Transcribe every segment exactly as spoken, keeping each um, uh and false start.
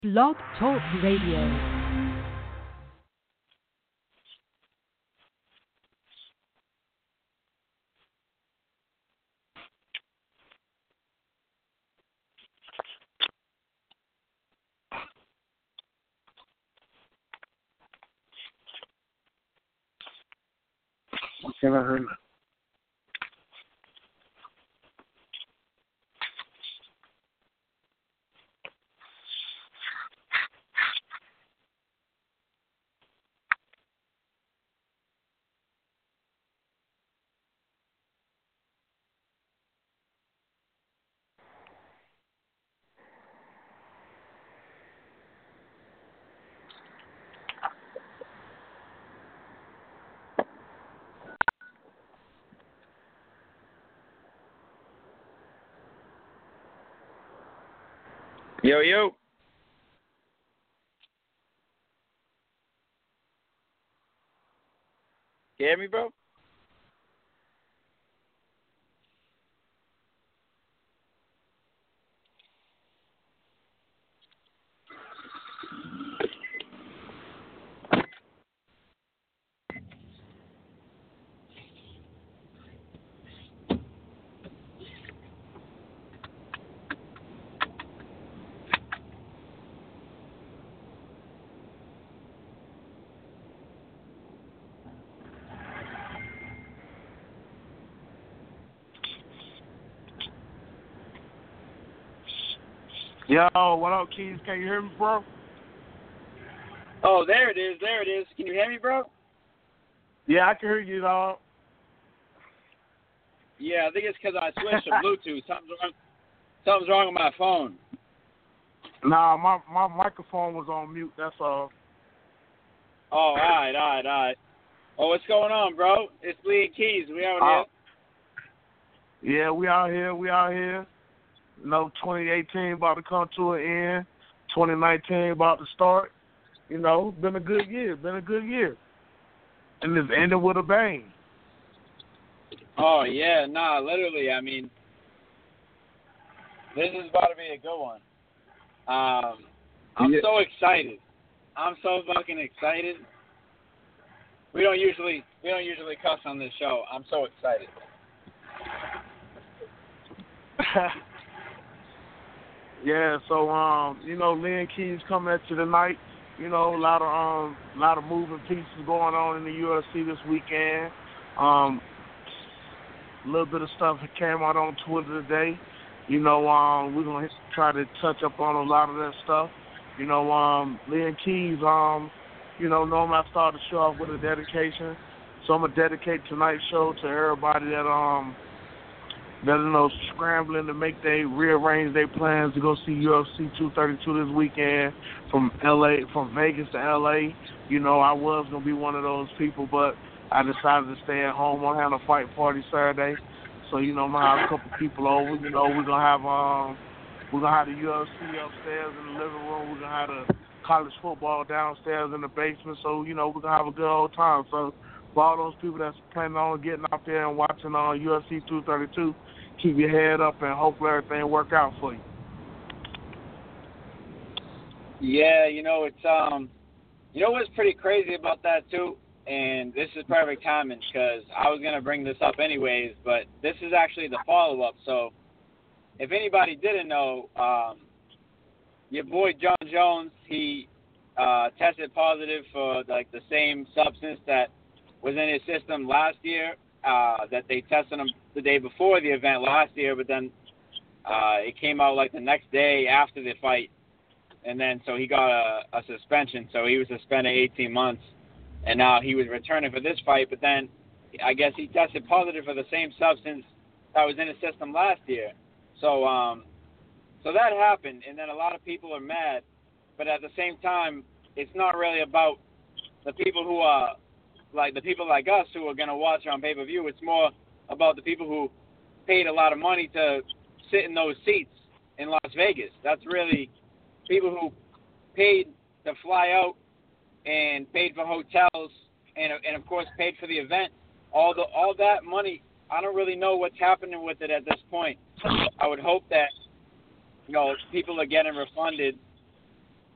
Blog Talk Radio. Can I hear? Yo, yo. You hear me, bro? Yo, what up, Keys? Can you hear me, bro? Oh, there it is. There it is. Can you hear me, bro? Yeah, I can hear you, dog. Yeah, I think it's because I switched to Bluetooth. Something's wrong. Something's wrong with my phone. Nah, my my microphone was on mute. That's all. Oh, all right, all right, all right. Oh, what's going on, bro? It's Lee and Keys. We out Uh, yeah, we out here. We out here. You know, twenty eighteen about to come to an end. twenty nineteen about to start. You know, been a good year. Been a good year. And it's ended with a bang. Oh, yeah, nah, literally, I mean, this is about to be a good one. Um, I'm Yeah. so excited. I'm so fucking excited. We don't usually we don't usually cuss on this show. I'm so excited. Yeah, so um, you know, Lynn Keys coming at you tonight. You know, a lot of um, a lot of moving pieces going on in the U F C this weekend. Um, a little bit of stuff that came out on Twitter today. You know, um, we're gonna try to touch up on a lot of that stuff. You know, um, Lynn Keys, um, you know, normally I start the show off with a dedication, so I'm gonna dedicate tonight's show to everybody that um. that you know scrambling to make they rearrange their plans to go see U F C two thirty-two this weekend from L A, from Vegas to L A. You know, I was gonna be one of those people, but I decided to stay at home. I'm having a fight party Saturday, so you know, I'm gonna have a couple people over. You know, we're gonna have um, we're gonna have the U F C upstairs in the living room. We're gonna have the college football downstairs in the basement. So you know, we're gonna have a good old time. So for all those people that's planning on getting out there and watching on uh, U F C two thirty-two, keep your head up and hopefully everything work out for you. Yeah, you know it's um, you know what's pretty crazy about that too, and this is perfect timing because I was gonna bring this up anyways, but this is actually the follow up. So if anybody didn't know, um, your boy John Jones, he uh, tested positive for like the same substance that was in his system last year. Uh, that they tested him the day before the event last year, but then uh, it came out like the next day after the fight, and then so he got a, a suspension. So he was suspended eighteen months, and now he was returning for this fight. But then I guess he tested positive for the same substance that was in his system last year. So um, so that happened, and then a lot of people are mad, but at the same time, it's not really about the people who are like the people like us who are going to watch on pay-per-view. It's more about the people who paid a lot of money to sit in those seats in Las Vegas. That's really people who paid to fly out and paid for hotels and, and of course, paid for the event. All the all that money, I don't really know what's happening with it at this point. I would hope that, you know, people are getting refunded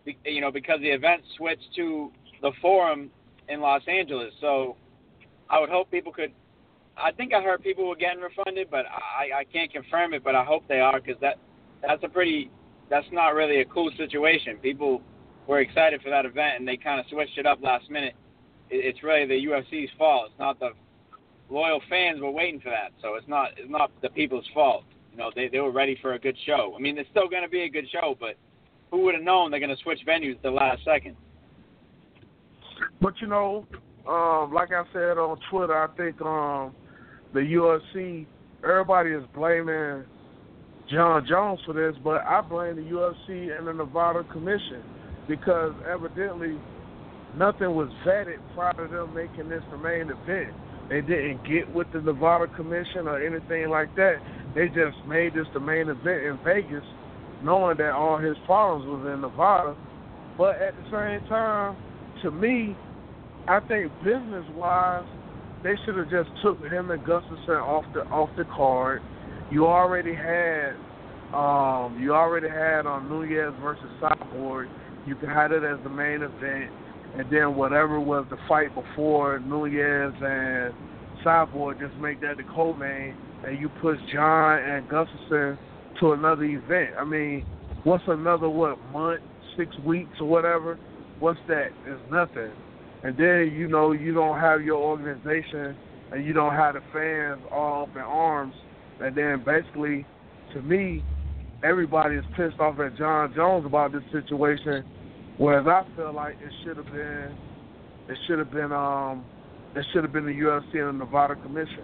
you know, because the event switched to the Forum in Los Angeles. So I would hope people could. I think I heard people were getting refunded, but I, I can't confirm it. But I hope they are, because that that's a pretty that's not really a cool situation. People were excited for that event, and they kind of switched it up last minute. It, it's really the U F C's fault. It's not the loyal fans were waiting for that, so it's not it's not the people's fault. You know, they they were ready for a good show. I mean, it's still going to be a good show, but who would have known they're going to switch venues at the last second? But you know, um, like I said on Twitter, I think um, the U F C, everybody is blaming John Jones for this, but I blame the U F C and the Nevada Commission, because evidently nothing was vetted prior to them making this the main event. They didn't get with the Nevada Commission or anything like that. They just made this the main event in Vegas, knowing that all his problems was in Nevada. But at the same time, to me, I think business-wise, they should have just took him and Gustafson off the off the card. You already had, um, you already had on Nunes versus Cyborg. You could have it as the main event, and then whatever was the fight before Nunes and Cyborg, just make that the co-main, and you push John and Gustafson to another event. I mean, what's another, what, month, six weeks or whatever? What's that? It's nothing. And then, you know, you don't have your organization and you don't have the fans all up in arms. And then basically, to me, everybody is pissed off at John Jones about this situation, whereas I feel like it should have been, it should have been, um, it should have been the U F C and the Nevada Commission.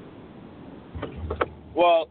Well,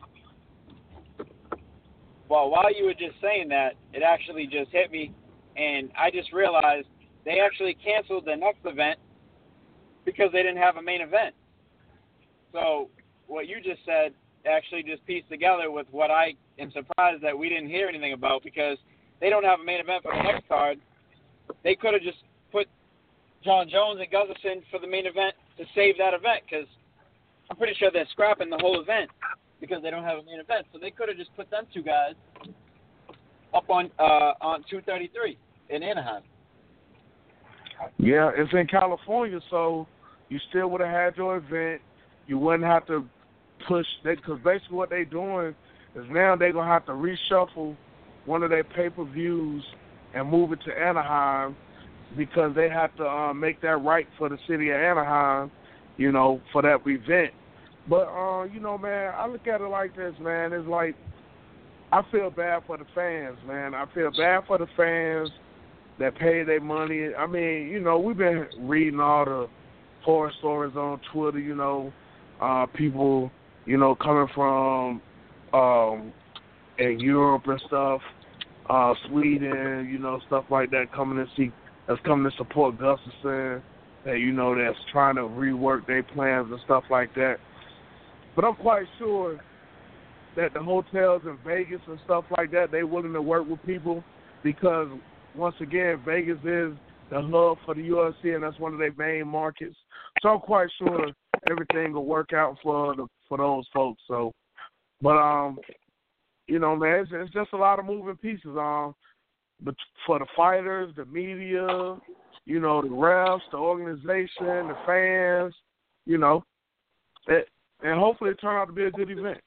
well, while you were just saying that, it actually just hit me, and I just realized they actually canceled the next event because they didn't have a main event. So what you just said actually just pieced together with what I am surprised that we didn't hear anything about, because they don't have a main event for the next card. They could have just put John Jones and Gustafson for the main event to save that event, because I'm pretty sure they're scrapping the whole event because they don't have a main event. So they could have just put them two guys up on uh, on two thirty-three in Anaheim. Yeah, it's in California, so you still would have had your event. You wouldn't have to push that, because basically what they're doing is now they're going to have to reshuffle one of their pay-per-views and move it to Anaheim, because they have to uh, make that right for the city of Anaheim, you know, for that event. But, uh, you know, man, I look at it like this, man. It's like, I feel bad for the fans, man. I feel bad for the fans that pay their money. I mean, you know, we've been reading all the horror stories on Twitter, you know, uh, people, you know, coming from um, in Europe and stuff, uh, Sweden, you know, stuff like that, coming to see, that's coming to support Gustafson, that, you know, that's trying to rework their plans and stuff like that. But I'm quite sure that the hotels in Vegas and stuff like that, they're willing to work with people, because once again, Vegas is the hub for the U F C, and that's one of their main markets. So I'm quite sure everything will work out for the, for those folks. So, but um, you know, man, it's, it's just a lot of moving pieces. Um, but for the fighters, the media, you know, the refs, the organization, the fans, you know, it, and hopefully it turn out to be a good event.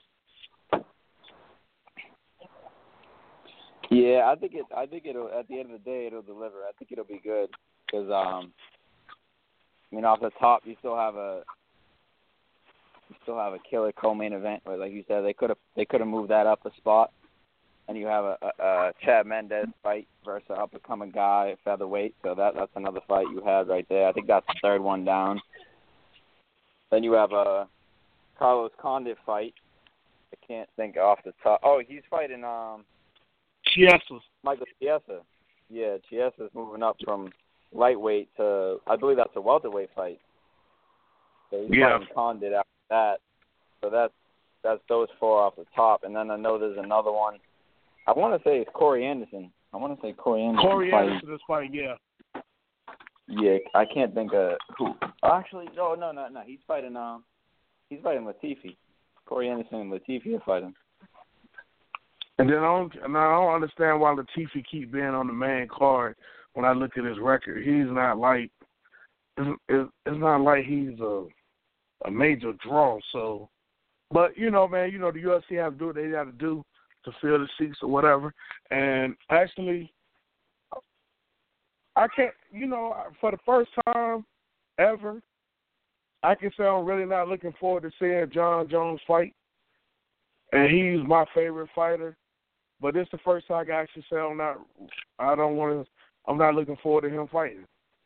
Yeah, I think it. I think it'll. At the end of the day, it'll deliver. I think it'll be good because, um, I mean, off the top, you still have a, you still have a killer co-main event. Where, like you said, they could have they could have moved that up a spot, and you have a, a, a Chad Mendes fight versus an up and coming guy at featherweight. So that that's another fight you had right there. I think that's the third one down. Then you have a Carlos Condit fight. I can't think off the top. Oh, he's fighting um. Chiesa. Michael Chiesa. Yeah, Chiesa's moving up from lightweight to, I believe that's a welterweight fight. So he's yeah. fighting Condit after that. So that's that's those four off the top. And then I know there's another one. I want to say it's Corey Anderson. I want to say Corey Anderson. Corey fighting. Anderson is fighting, yeah. Yeah, I can't think of who. Actually, no, no, no, no. He's fighting. Um, he's fighting Latifi. Corey Anderson and Latifi are fighting. And then I don't, and I don't understand why Latifi keep being on the main card when I look at his record. He's not like it's, it's, it's not like he's a a major draw. So, but you know, man, you know the U F C has to do what they got to do to fill the seats or whatever. And actually, I can't, you know, for the first time ever, I can say I'm really not looking forward to seeing John Jones fight. And he's my favorite fighter. But this is the first time I can actually say I'm not, I don't want to, I'm not looking forward to him fighting.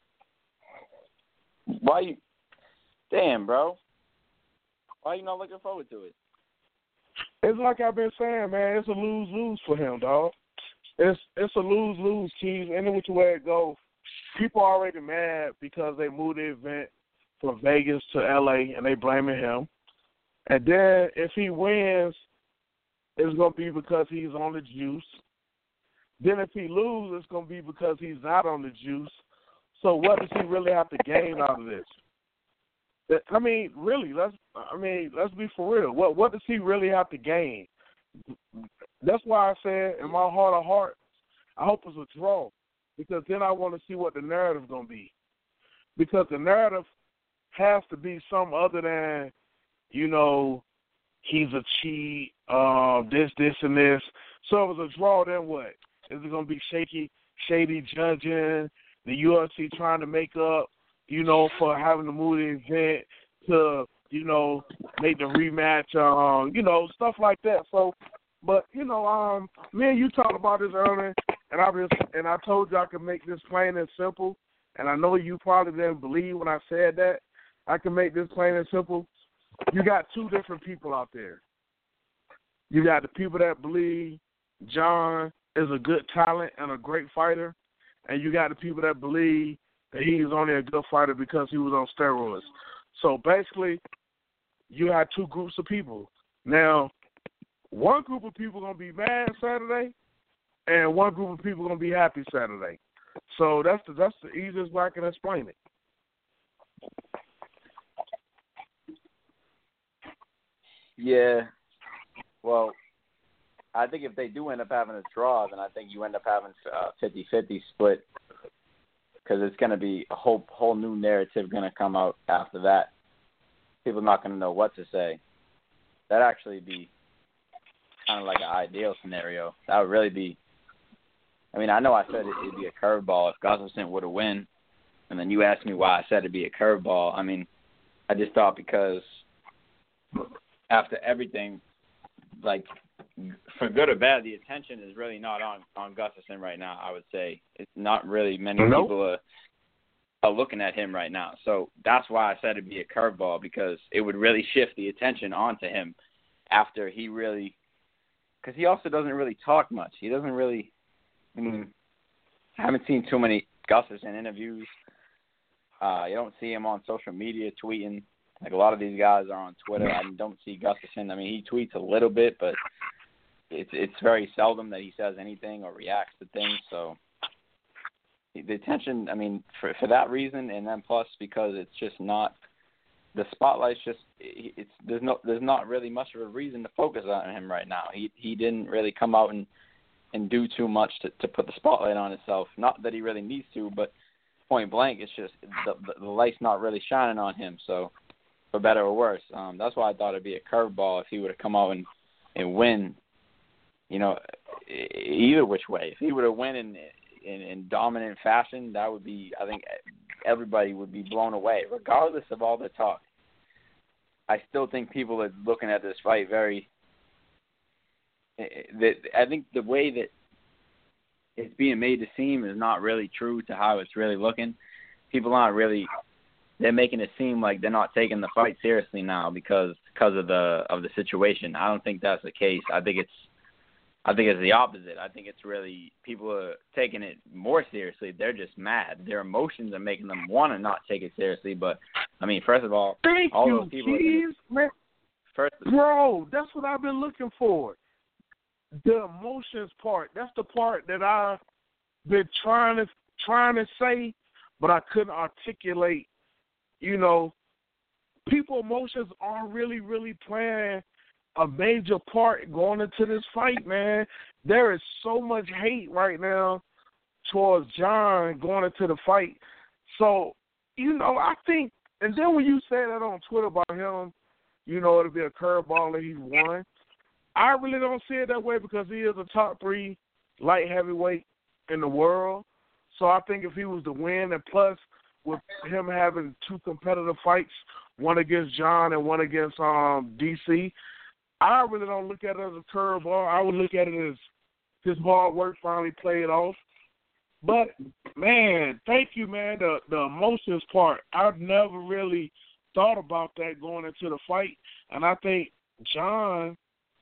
Why you, damn, bro. Why you not looking forward to it? It's like I've been saying, man, it's a lose-lose for him, dog. It's it's a lose-lose, Keys. Any which way it goes. People are already mad because they moved the event from Vegas to L A and they blaming him. And then if he wins, it's going to be because he's on the juice. Then if he loses, it's going to be because he's not on the juice. So what does he really have to gain out of this? I mean, really, let's I mean, let's be for real. What what does he really have to gain? That's why I said in my heart of hearts, I hope it's a draw. Because then I want to see what the narrative's going to be. Because the narrative has to be some other than, you know, he's a cheat, uh, this, this, and this. So if it's a draw, then what? Is it going to be shaky, shady judging, the U F C trying to make up, you know, for having to move the event to, you know, make the rematch, um, you know, stuff like that. So, but, you know, um, me and you talked about this earlier, and I just, and I told you I could make this plain and simple, and I know you probably didn't believe when I said that. I can make this plain and simple. You got two different people out there. You got the people that believe John is a good talent and a great fighter, and you got the people that believe that he's only a good fighter because he was on steroids. So basically, you had two groups of people. Now, one group of people are going to be mad Saturday, and one group of people are going to be happy Saturday. So that's the, that's the easiest way I can explain it. Yeah. Well, I think if they do end up having a draw, then I think you end up having a fifty-fifty split because it's going to be a whole whole new narrative going to come out after that. People are not going to know what to say. That'd actually be kind of like an ideal scenario. That would really be – I mean, I know I said it'd be a curveball if Gustafsson were to win, and then you asked me why I said it'd be a curveball. I mean, I just thought because after everything, like – for good or bad, the attention is really not on, on Gustafsson right now, I would say. It's not really many nope. people are, are looking at him right now. So that's why I said it'd be a curveball, because it would really shift the attention onto him after he really – because he also doesn't really talk much. He doesn't really – I mean, I haven't seen too many Gustafsson interviews. Uh, you don't see him on social media tweeting. Like a lot of these guys are on Twitter. I don't see Gustafsson. I mean, he tweets a little bit, but – It's it's very seldom that he says anything or reacts to things. So the attention, I mean, for for that reason, and then plus because it's just not the spotlight's just it's there's no there's not really much of a reason to focus on him right now. He he didn't really come out and, and do too much to, to put the spotlight on himself. Not that he really needs to, but point blank, it's just the the, the light's not really shining on him. So for better or worse, um, that's why I thought it'd be a curveball if he would have come out and and win. You know, either which way. If he were to win in, in in dominant fashion, that would be, I think, everybody would be blown away, regardless of all the talk. I still think people are looking at this fight very. I think the way that it's being made to seem is not really true to how it's really looking. People aren't really. They're making it seem like they're not taking the fight seriously now because because of the of the situation. I don't think that's the case. I think it's. I think it's the opposite. I think it's really people are taking it more seriously. They're just mad. Their emotions are making them want to not take it seriously. But, I mean, first of all, Thank all you, those people geez, are man. First, Bro, that's what I've been looking for. The emotions part. That's the part that I've been trying to trying to say, but I couldn't articulate. You know, people emotions aren't really, really playing a major part going into this fight, man. There is so much hate right now towards Jon going into the fight. So, you know, I think, and then when you say that on Twitter about him, you know, it'll be a curveball that he's won. I really don't see it that way because he is a top three light heavyweight in the world. So I think if he was to win, and plus with him having two competitive fights, one against Jon and one against um, D C, I really don't look at it as a curveball. I would look at it as his hard work finally played off. But, man, thank you, man, the, the emotions part. I've never really thought about that going into the fight. And I think Jon,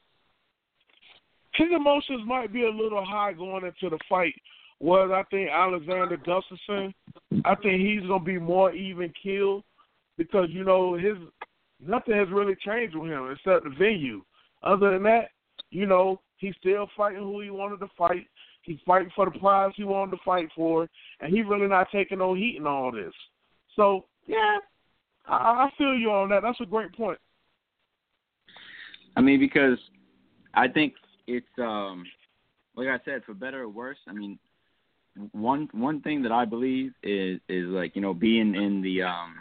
his emotions might be a little high going into the fight. Whereas I think Alexander Gustafsson, I think he's going to be more even killed because, you know, his nothing has really changed with him except the venue. Other than that, you know, he's still fighting who he wanted to fight. He's fighting for the prize he wanted to fight for, and he's really not taking no heat in all this. So, yeah, I, I feel you on that. That's a great point. I mean, because I think it's, um, like I said, for better or worse, I mean, one one thing that I believe is, is like, you know, being in the um,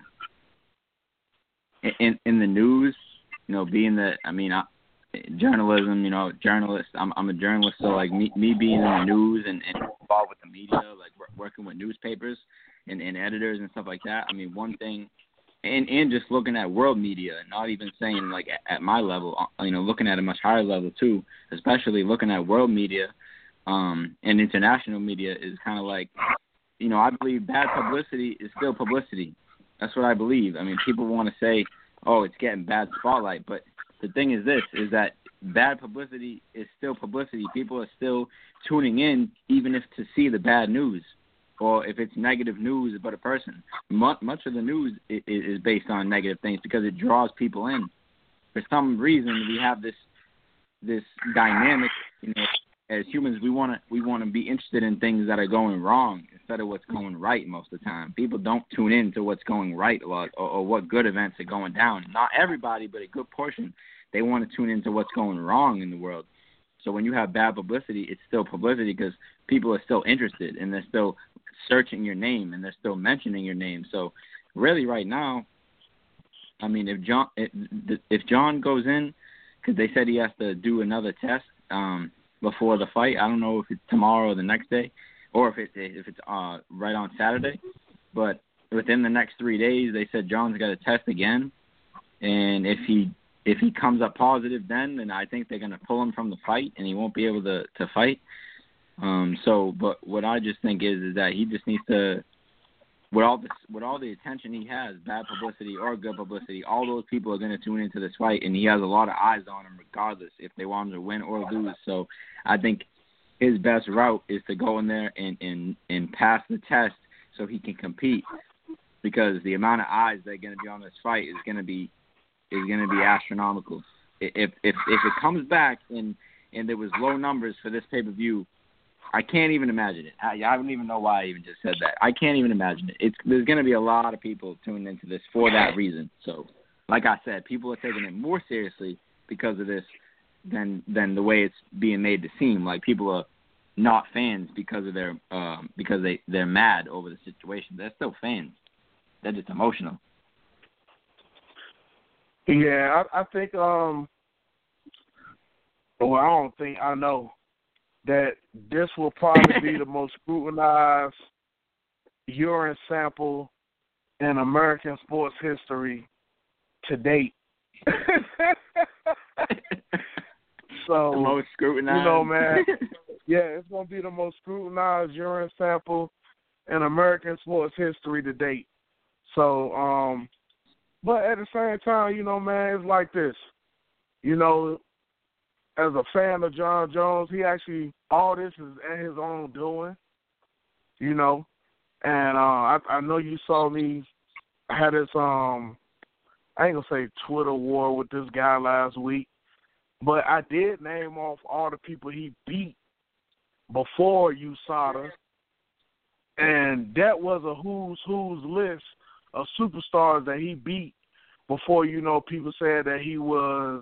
in in the news, you know, being the, I mean, I, journalism, you know, journalist. I'm I'm a journalist, so like me me being in the news and, and involved with the media, like working with newspapers and, and editors and stuff like that. I mean, one thing, and and just looking at world media, not even saying like at, at my level, you know, looking at a much higher level too, especially looking at world media, um, and international media is kind of like, you know, I believe bad publicity is still publicity. That's what I believe. I mean, people want to say, oh, it's getting bad spotlight, but the thing is this, is that bad publicity is still publicity. People are still tuning in even if to see the bad news or if it's negative news about a person. Much, much of the news is, is based on negative things because it draws people in. For some reason, we have this this dynamic, you know, as humans, we want to we want to be interested in things that are going wrong instead of what's going right most of the time. People don't tune in to what's going right a lot or, or what good events are going down. Not everybody, but a good portion, they want to tune into what's going wrong in the world. So when you have bad publicity, it's still publicity because people are still interested and they're still searching your name and they're still mentioning your name. So really right now, I mean, if Jon if, if Jon goes in, because they said he has to do another test, um, before the fight. I don't know if it's tomorrow or the next day, or if it if it's uh right on Saturday. But within the next three days, they said Jon's got to test again, and if he if he comes up positive, then then I think they're gonna pull him from the fight, and he won't be able to to fight. Um. So, but what I just think is is that he just needs to, with all this with all the attention he has, bad publicity or good publicity, all those people are gonna tune into this fight, and he has a lot of eyes on him, regardless if they want him to win or lose. So I think his best route is to go in there and, and, and pass the test so he can compete, because the amount of eyes that are going to be on this fight is going to be is going to be astronomical. If if if it comes back and and there was low numbers for this pay per view, I can't even imagine it. I, I don't even know why I even just said that. I can't even imagine it. It's there's going to be a lot of people tuning into this for that reason. So, like I said, people are taking it more seriously because of this than than the way it's being made to seem. Like people are not fans because of their um, because they they're mad over the situation. They're still fans. They're just emotional. Yeah, I, I think. Um, well, I don't think I know that this will probably be the most scrutinized urine sample in American sports history to date. So, the most scrutinized. You know, man, yeah, it's going to be the most scrutinized urine sample in American sports history to date. So, um, but at the same time, you know, man, it's like this. You know, as a fan of Jon Jones, he actually, all this is at his own doing, you know. And uh, I, I know you saw me, I had this, um, I ain't going to say Twitter war with this guy last week, but I did name off all the people he beat before U S A D A, and that was a who's who's list of superstars that he beat before, you know, people said that he was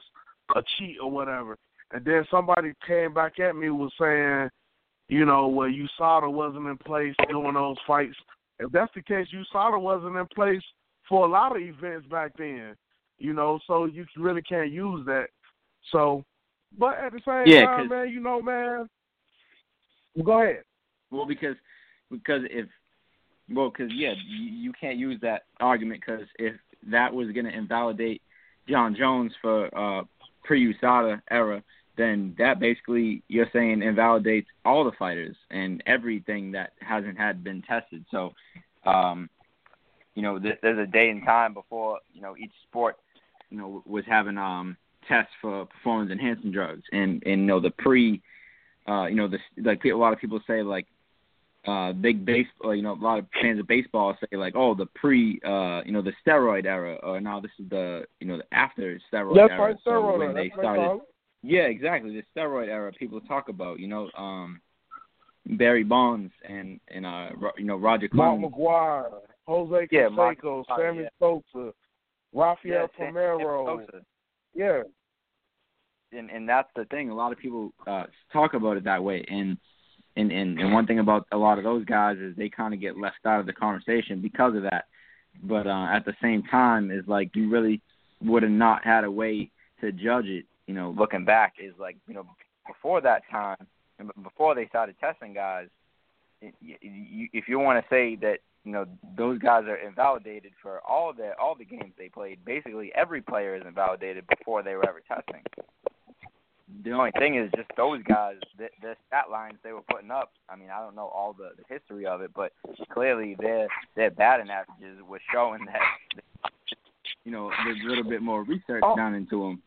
a cheat or whatever. And then somebody came back at me was saying, you know, well, U S A D A wasn't in place during those fights. If that's the case, U S A D A wasn't in place for a lot of events back then, you know, so you really can't use that. So, but at the same yeah, time, man, you know, man, go ahead. Well, because because if well, because yeah, you, you can't use that argument because if that was going to invalidate John Jones for uh, pre-U S A D A era, then that basically you're saying invalidates all the fighters and everything that hasn't had been tested. So, um, you know, th- there's a day and time before you know each sport, you know, was having um tests for performance enhancing drugs, and and you know the pre, uh, you know, the like a lot of people say like. Uh, big base, uh, you know, a lot of fans of baseball say like, oh, the pre, uh, you know, the steroid era, or now this is the, you know, the after steroid That's era. right, steroid so when era. they That's started, right. yeah, exactly, the steroid era. People talk about, you know, um, Barry Bonds and and uh, you know, Roger Mark Clemens, McGuire, Jose Yeah, Canseco, Mark- Sammy yeah. Sosa, Rafael Yeah, Palmeiro. Sosa. Yeah. and and that's the thing. A lot of people uh, talk about it that way, and. And, and and one thing about a lot of those guys is they kind of get left out of the conversation because of that. But uh, at the same time, is like you really would have not had a way to judge it. You know, Looking back is like, you know, before that time, and before they started testing guys, it, you, if you want to say that, you know, those guys are invalidated for all their all the games they played, basically every player is invalidated before they were ever testing. The only thing is just those guys, the, the stat lines they were putting up, I mean, I don't know all the, the history of it, but clearly their their batting averages were showing that, you know, there's a little bit more research Oh. done into them.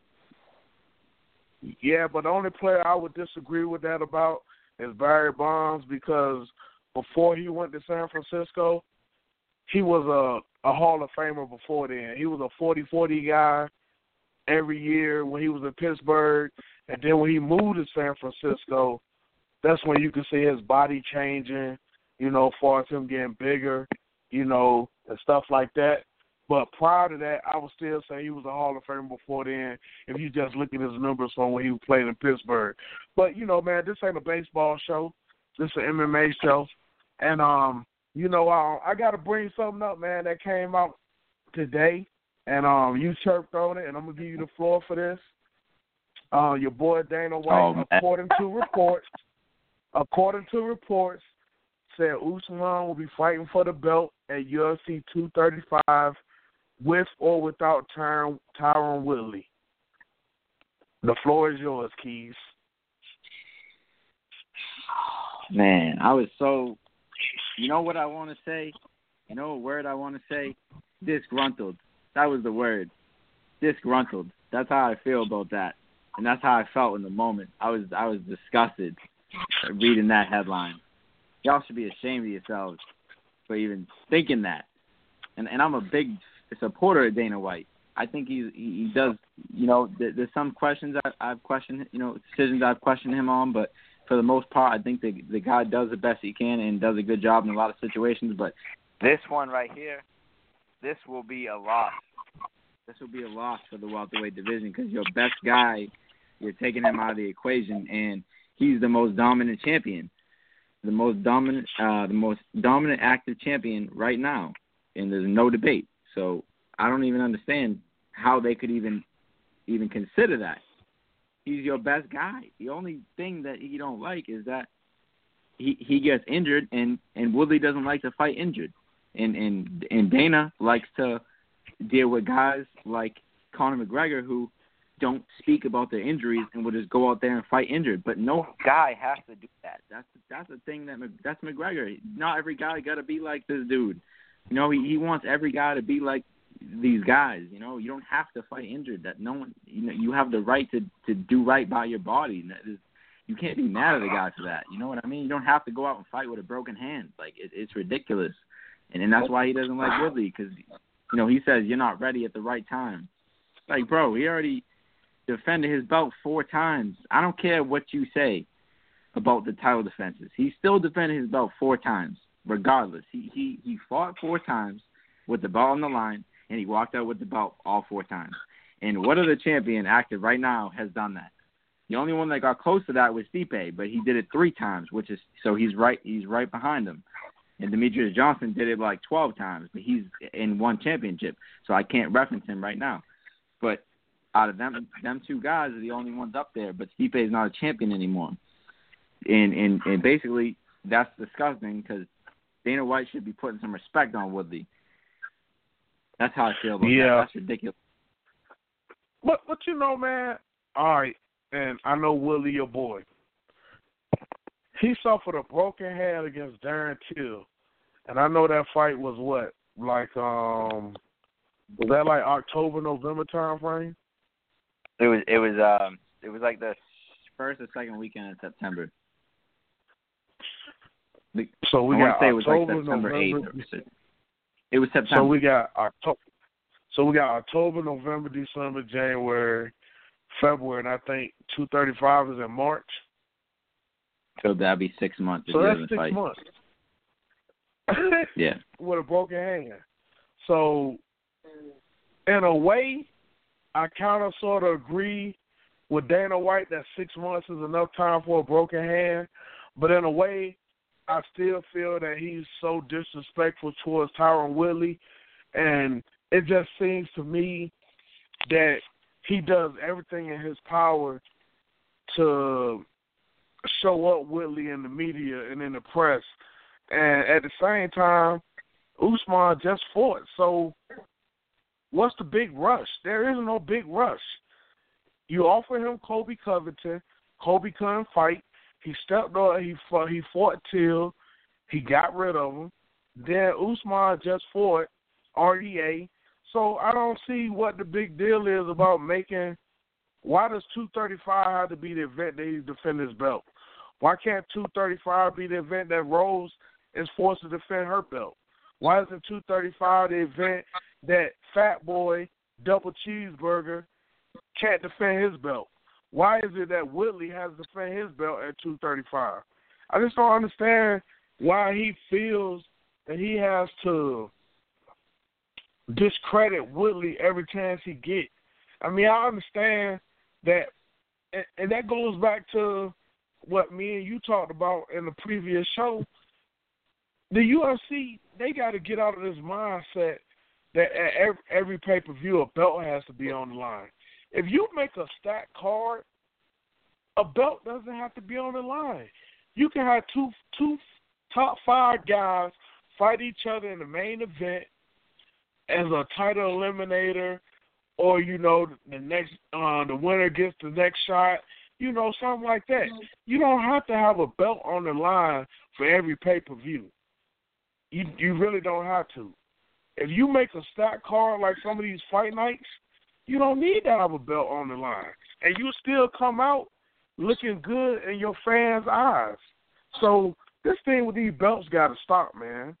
Yeah, but the only player I would disagree with that about is Barry Bonds, because before he went to San Francisco, he was a, a Hall of Famer before then. He was a forty forty guy every year when he was in Pittsburgh. And then when he moved to San Francisco, that's when you could see his body changing, you know, as far as him getting bigger, you know, and stuff like that. But prior to that, I would still say he was a Hall of Famer before then, if you just look at his numbers from when he played in Pittsburgh. But, you know, man, this ain't a baseball show. This is an M M A show. And, um, you know, I, I got to bring something up, man, that came out today. And um, you chirped on it, and I'm going to give you the floor for this. Uh, your boy Dana White, Oh, according to reports, according to reports, said Usman will be fighting for the belt at U F C two thirty-five with or without Tyron, Tyron Woodley. The floor is yours, Keys. Man, I was so, you know what I want to say? You know what word I want to say? Disgruntled. That was the word. Disgruntled. That's how I feel about that. And that's how I felt in the moment. I was I was disgusted reading that headline. Y'all should be ashamed of yourselves for even thinking that. And and I'm a big supporter of Dana White. I think he he, he does, you know, there, there's some questions I, I've questioned, you know, decisions I've questioned him on, but for the most part, I think the the guy does the best he can and does a good job in a lot of situations. But this one right here, this will be a loss. This will be a loss for the welterweight division because your best guy, you're taking him out of the equation, and he's the most dominant champion, the most dominant, uh, the most dominant active champion right now, and there's no debate. So I don't even understand how they could even even consider that. He's your best guy. The only thing that he don't like is that he he gets injured, and and Woodley doesn't like to fight injured, and and and Dana likes to deal with guys like Conor McGregor who don't speak about their injuries and will just go out there and fight injured. But no guy has to do that. That's that's the thing that that's McGregor. Not every guy got to be like this dude. You know, he, he wants every guy to be like these guys. You know, you don't have to fight injured. That no one. You know, you have the right to to do right by your body. And that is, you can't be mad at a guy for that. You know what I mean? You don't have to go out and fight with a broken hand. Like it, it's ridiculous. And and that's why he doesn't like Woodley because, you know, he says you're not ready at the right time. Like, bro, he already defended his belt four times. I don't care what you say about the title defenses. He still defended his belt four times, regardless. He he he fought four times with the belt on the line, and he walked out with the belt all four times. And what other champion active right now has done that? The only one that got close to that was Stipe, but he did it three times, which is so he's right he's right behind him. And Demetrius Johnson did it like twelve times, but he's in one championship, so I can't reference him right now. But out of them, them two guys are the only ones up there. But Stipe is not a champion anymore, and and, and basically that's disgusting because Dana White should be putting some respect on Woodley. That's how I feel about yeah. that. That's ridiculous. But but you know, man, all right, and I know Woodley, your boy. He suffered a broken hand against Darren Till, and I know that fight was what, like um, was that like October, November time frame? It was it was um it was like the First or second weekend in September. So we I got want to say it was October, like September November. eighth. It was September. So we got October. So we got October, November, December, January, February, and I think two thirty-five is in March. So that'd be six months. So that's six fight. months. Yeah. With a broken hand. So, in a way, I kind of sort of agree with Dana White that six months is enough time for a broken hand. But in a way, I still feel that he's so disrespectful towards Tyron Woodley. And it just seems to me that he does everything in his power to show up Woodley in the media and in the press. And at the same time, Usman just fought. So what's the big rush? There is no big rush. You offer him Colby Covington. Colby couldn't fight. He stepped on. He fought, he fought Till. He got rid of him. Then Usman just fought R D A. So I don't see what the big deal is about making. Why does two thirty-five have to be the event that he defend his belt? Why can't two thirty-five be the event that Rose is forced to defend her belt? Why isn't two thirty-five the event that Fat Boy Double Cheeseburger can't defend his belt? Why is it that Woodley has to defend his belt at two thirty-five? I just don't understand why he feels that he has to discredit Woodley every chance he gets. I mean, I understand that, and, and that goes back to what me and you talked about in the previous show. The U F C, they got to get out of this mindset that at every, every pay-per-view a belt has to be on the line. If you make a stacked card, a belt doesn't have to be on the line. You can have two two top five guys fight each other in the main event as a title eliminator, or you know the next uh, the winner gets the next shot. You know, something like that. You don't have to have a belt on the line for every pay-per-view. You you really don't have to. If you make a stacked card like some of these fight nights, you don't need to have a belt on the line. And you still come out looking good in your fans' eyes. So this thing with these belts got to stop, man.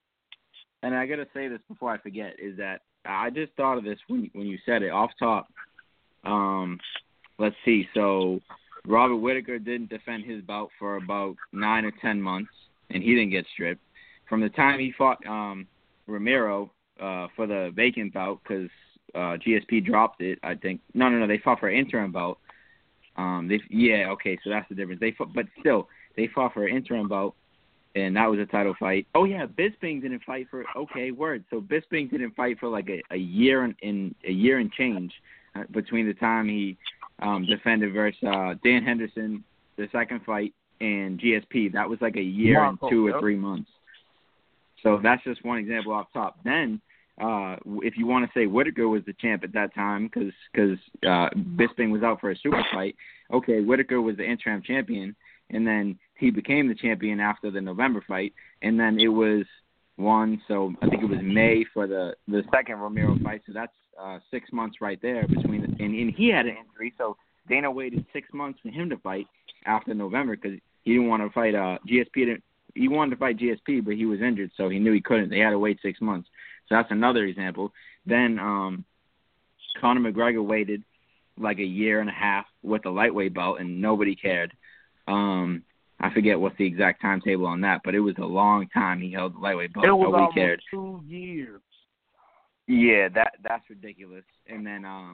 And I got to say this before I forget, is that I just thought of this when, when you said it off top. Um, let's see. So Robert Whittaker didn't defend his belt for about nine or ten months, and he didn't get stripped. From the time he fought um, Romero uh, for the vacant belt, because uh, G S P dropped it, I think. No, no, no. They fought for an interim belt. Um, they, yeah, okay, so that's the difference. They fought, but still, they fought for an interim belt, and that was a title fight. Oh yeah, Bisping didn't fight for. Okay, word. So Bisping didn't fight for like a, a year and in a year and change uh, between the time he um, defended versus uh, Dan Henderson, the second fight, and G S P. That was like a year Marco, and two yep. or three months. So that's just one example off top. Then, uh, if you want to say Whittaker was the champ at that time because because uh, Bisping was out for a super fight, okay, Whittaker was the interim champion, and then he became the champion after the November fight, and then it was one, so I think it was May for the, the second Romero fight, so that's uh, six months right there between, the, and, and he had an injury, so Dana waited six months for him to fight after November because he didn't want to fight uh, G S P. Didn't, he wanted to fight G S P, but he was injured, so he knew he couldn't. They had to wait six months. So that's another example. Then um, Conor McGregor waited like a year and a half with a lightweight belt, and nobody cared. Um, I forget what's the exact timetable on that, but it was a long time he held the lightweight belt. It was nobody almost cared. two years. Yeah, that that's ridiculous. And then um,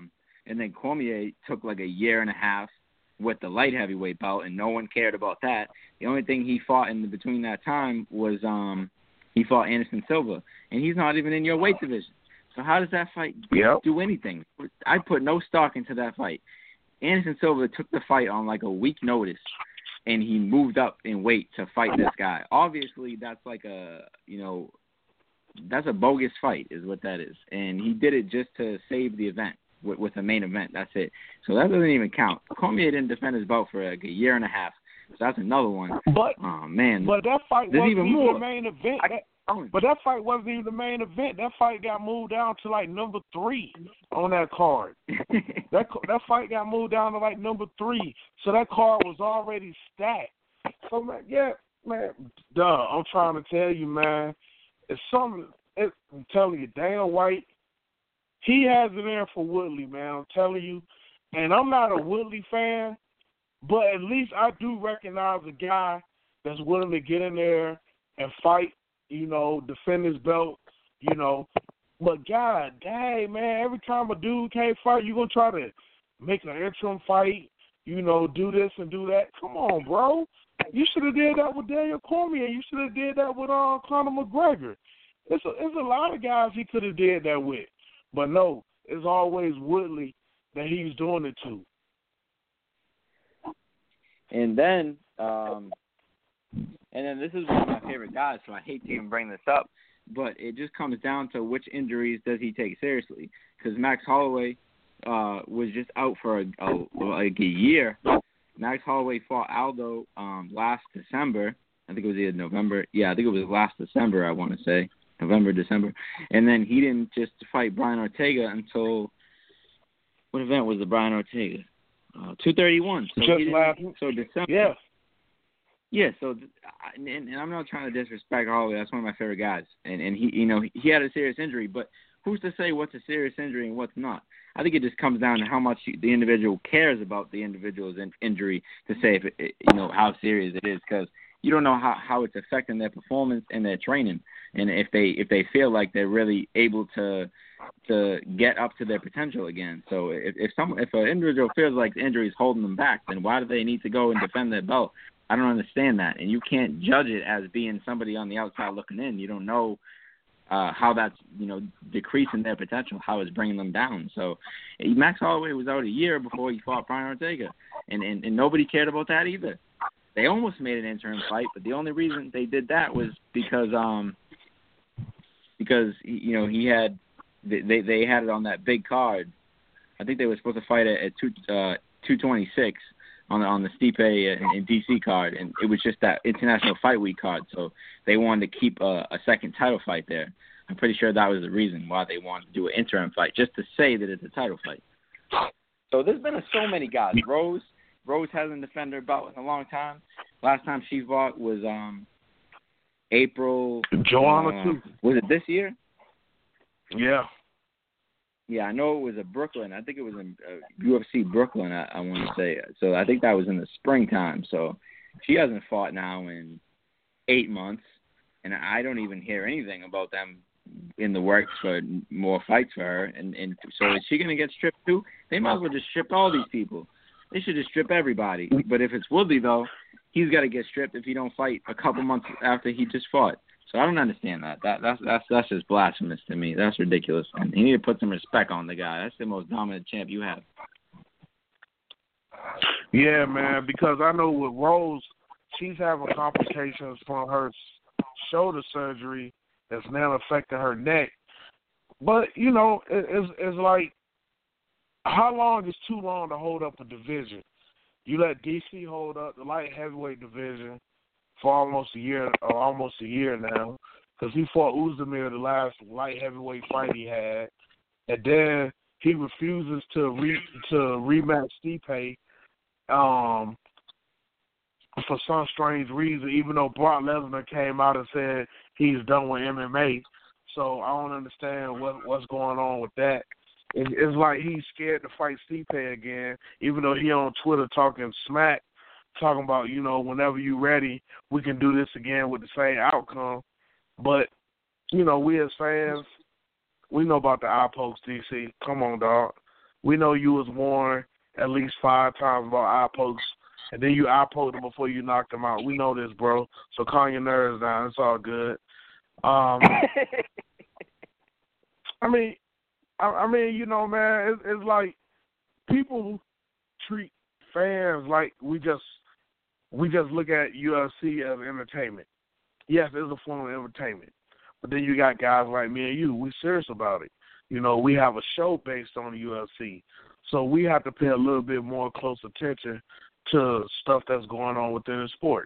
and then Cormier took like a year and a half with the light heavyweight belt, and no one cared about that. The only thing he fought in between that time was um, he fought Anderson Silva, and he's not even in your weight division. So how does that fight yep. do anything? I put no stock into that fight. Anderson Silva took the fight on like a week notice, and he moved up in weight to fight this guy. Obviously, that's like a, you know, that's a bogus fight is what that is. And he did it just to save the event with, with the main event. That's it. So that doesn't even count. Cormier didn't defend his belt for like a year and a half. So that's another one. But, oh, man. But that fight There's wasn't even even more. the main event. I, that, but that fight wasn't even the main event. That fight got moved down to like number three on that card. that that fight got moved down to like number three. So that card was already stacked. So, man, yeah, man, duh, I'm trying to tell you, man, it's something, it, I'm telling you, Dana White, he has it in for Woodley, man, I'm telling you. And I'm not a Woodley fan, but at least I do recognize a guy that's willing to get in there and fight, you know, defend his belt, you know. But, God, dang, man, every time a dude can't fight, you're going to try to make an interim fight, you know, do this and do that. Come on, bro. You should have did that with Daniel Cormier. You should have did that with uh, Conor McGregor. It's a, it's a lot of guys he could have did that with. But, no, it's always Woodley that he's doing it to. And then, um, and then this is one of my favorite guys, so I hate to even bring this up, but it just comes down to which injuries does he take seriously. Because Max Holloway uh, was just out for a, a, like a year. Max Holloway fought Aldo um, last December. I think it was either November. Yeah, I think it was last December, I want to say. November, December. And then he didn't just fight Brian Ortega until, what event was the Brian Ortega? Uh, two thirty-one. So just last So December. Yeah. Yeah, so, and, and I'm not trying to disrespect Holloway. That's one of my favorite guys. And, and he, you know, he had a serious injury, but who's to say what's a serious injury and what's not? I think it just comes down to how much the individual cares about the individual's in, injury to say if it, you know, how serious it is, because you don't know how, how it's affecting their performance and their training, and if they if they feel like they're really able to to get up to their potential again. So if if some if an individual feels like the injury is holding them back, then why do they need to go and defend their belt? I don't understand that, and you can't judge it as being somebody on the outside looking in. You don't know Uh, how that's, you know, decreasing their potential, how it's bringing them down. So Max Holloway was out a year before he fought Brian Ortega, and, and, and nobody cared about that either. They almost made an interim fight, but the only reason they did that was because, um, because you know, he had they they had it on that big card. I think they were supposed to fight at, at two uh, two twenty six. On the, on the Stipe and, and D C card, and it was just that International Fight Week card, so they wanted to keep a, a second title fight there. I'm pretty sure that was the reason why they wanted to do an interim fight, just to say that it's a title fight. So there's been so many guys. Rose, Rose hasn't defended her belt in a long time. Last time she fought was um April. Joanna uh, too. Was it this year? Yeah. Yeah, I know it was a Brooklyn. I think it was in uh, U F C Brooklyn, I, I want to say. So I think that was in the springtime. So she hasn't fought now in eight months, and I don't even hear anything about them in the works for more fights for her. And, and so is she going to get stripped too? They might as well just strip all these people. They should just strip everybody. But if it's Woodley, though, he's got to get stripped if he don't fight a couple months after he just fought. So I don't understand that. That that's that's that's just blasphemous to me. That's ridiculous. And you need to put some respect on the guy. That's the most dominant champ you have. Yeah, man. Because I know with Rose, she's having complications from her shoulder surgery that's now affecting her neck. But you know, it, it's it's like, how long is too long to hold up a division? You let D C hold up the light heavyweight division for almost a year, or almost a year now, because he fought Uzdemir the last light heavyweight fight he had, and then he refuses to re to rematch Stipe, um, for some strange reason, even though Brock Lesnar came out and said he's done with M M A. So I don't understand what what's going on with that. It, it's like he's scared to fight Stipe again, even though he on Twitter talking smack, talking about, you know, whenever you're ready, we can do this again with the same outcome. But, you know, we as fans, we know about the eye pokes, D C. Come on, dog. We know you was warned at least five times about eye pokes, and then you eye poked him before you knocked him out. We know this, bro. So calm your nerves down. It's all good. Um, I mean, I, I mean, you know, man, it's, it's like people treat fans like we just we just look at U F C as entertainment. Yes, it's a form of entertainment, but then you got guys like me and you. We serious about it. You know, we have a show based on the U F C, so we have to pay a little bit more close attention to stuff that's going on within the sport.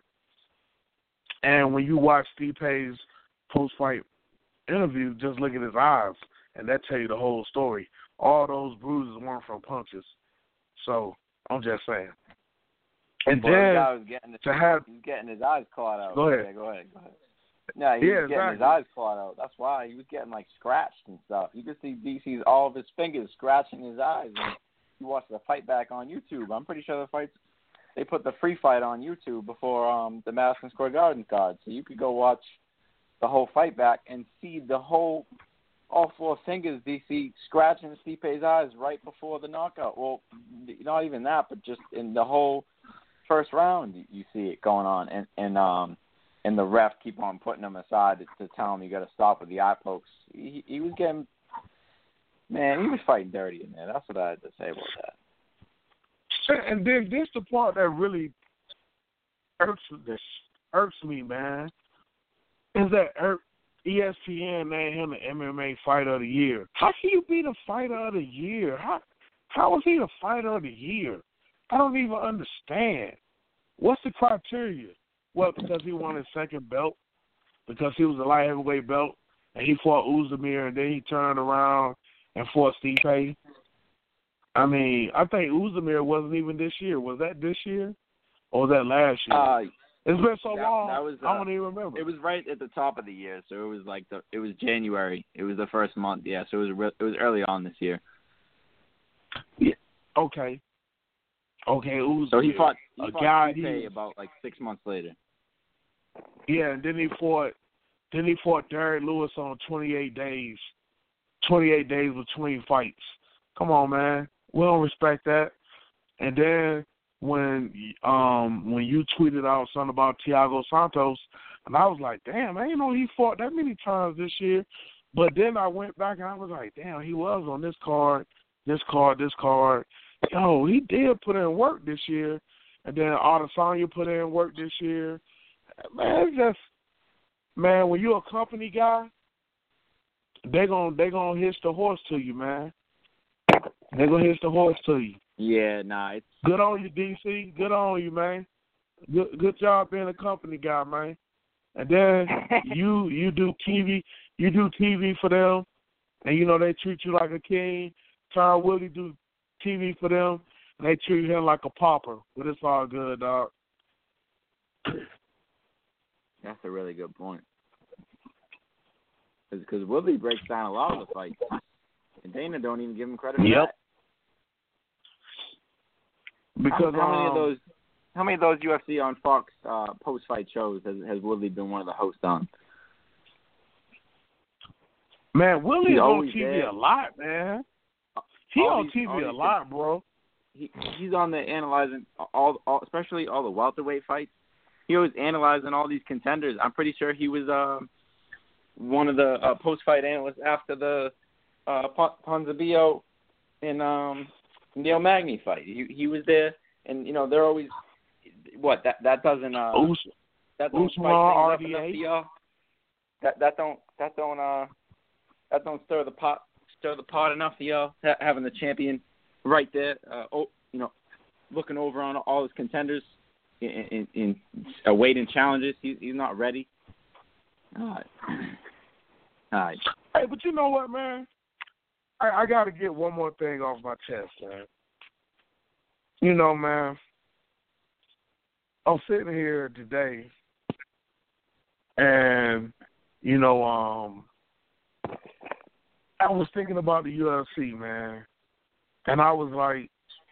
And when you watch Stipe's post-fight interview, just look at his eyes, and that tell you the whole story. All those bruises weren't from punches. So I'm just saying. And well, then the guy was getting his, to have he's getting his eyes clawed out. Go ahead. Yeah, go ahead. Go ahead. No, he yeah, was getting exactly. his eyes clawed out. That's why he was getting like scratched and stuff. You could see D C's all of his fingers scratching his eyes. And you watch the fight back on YouTube. I'm pretty sure the fights they put the free fight on YouTube before um, the Madison Square Garden card, so you could go watch the whole fight back and see the whole all four fingers D C scratching Stipe's eyes right before the knockout. Well, not even that, but just in the whole first round, you see it going on, and and um and the ref keep on putting him aside to, to tell him you got to stop with the eye pokes. He, he was getting, man, he was fighting dirty in there. That's what I had to say about that. And then this the part that really irks this irks me, man, is that ir- E S P N named him the M M A Fighter of the Year. How can you be the Fighter of the Year? How how is he the Fighter of the Year? I don't even understand. What's the criteria? Well, because he won his second belt, because he was a light heavyweight belt, and he fought Uzumir, and then he turned around and fought Stipe. I mean, I think Uzumir wasn't even this year. Was that this year, or was that last year? Uh, it's been so that, long. That was, uh, I don't even remember. It was right at the top of the year, so it was like the it was January. It was the first month, yeah. So it was re- it was early on this year. Yeah. Okay. Okay. Uzumir. So he fought he a fought guy Stipe he, about like six months later. Yeah, and then he fought. Then he fought Derek Lewis on twenty-eight days. twenty-eight days between fights. Come on, man. We don't respect that. And then when um when you tweeted out something about Thiago Santos, and I was like, damn, I didn't know he fought that many times this year. But then I went back and I was like, damn, he was on this card, this card, this card. Yo, he did put in work this year. And then Adesanya put in work this year. Man, it's just, man, when you're a company guy, they're going they gonna hitch the horse to you, man. They're going to hitch the horse to you. Yeah, nah, it's... Good on you, D C. Good on you, man. Good good job being a company guy, man. And then you you do T V you do T V for them, and you know they treat you like a king. Tyron Woodley do T V for them, and they treat him like a pauper. But it's all good, dog. That's a really good point. Because Woodley breaks down a lot of the fights, and Dana don't even give him credit for yep. that. Because how, how many um, of those, how many of those U F C on Fox uh, post-fight shows has, has Woodley been one of the hosts on? Man, Woodley's He's on T V there. a lot, man. He all on these, T V a these, lot, bro. He he's on the analyzing all, all, especially all the welterweight fights. He was analyzing all these contenders. I'm pretty sure he was uh, one of the uh, post-fight analysts after the uh, Ponzinibbio and um, Neil Magny fight. He he was there, and you know they're always what that that doesn't uh Us- that don't Usman, spice R things D A. up enough for y'all. That that don't that don't uh that don't stir the pot stir the pot enough for y'all ha- having the champion right there. Uh, oh, you know, looking over on all his contenders in, in, in awaiting challenges. He, he's not ready. All right. All right. Hey, but you know what, man? I, I got to get one more thing off my chest, man. You know, man, I'm sitting here today, and, you know, um, I was thinking about the U F C, man, and I was like,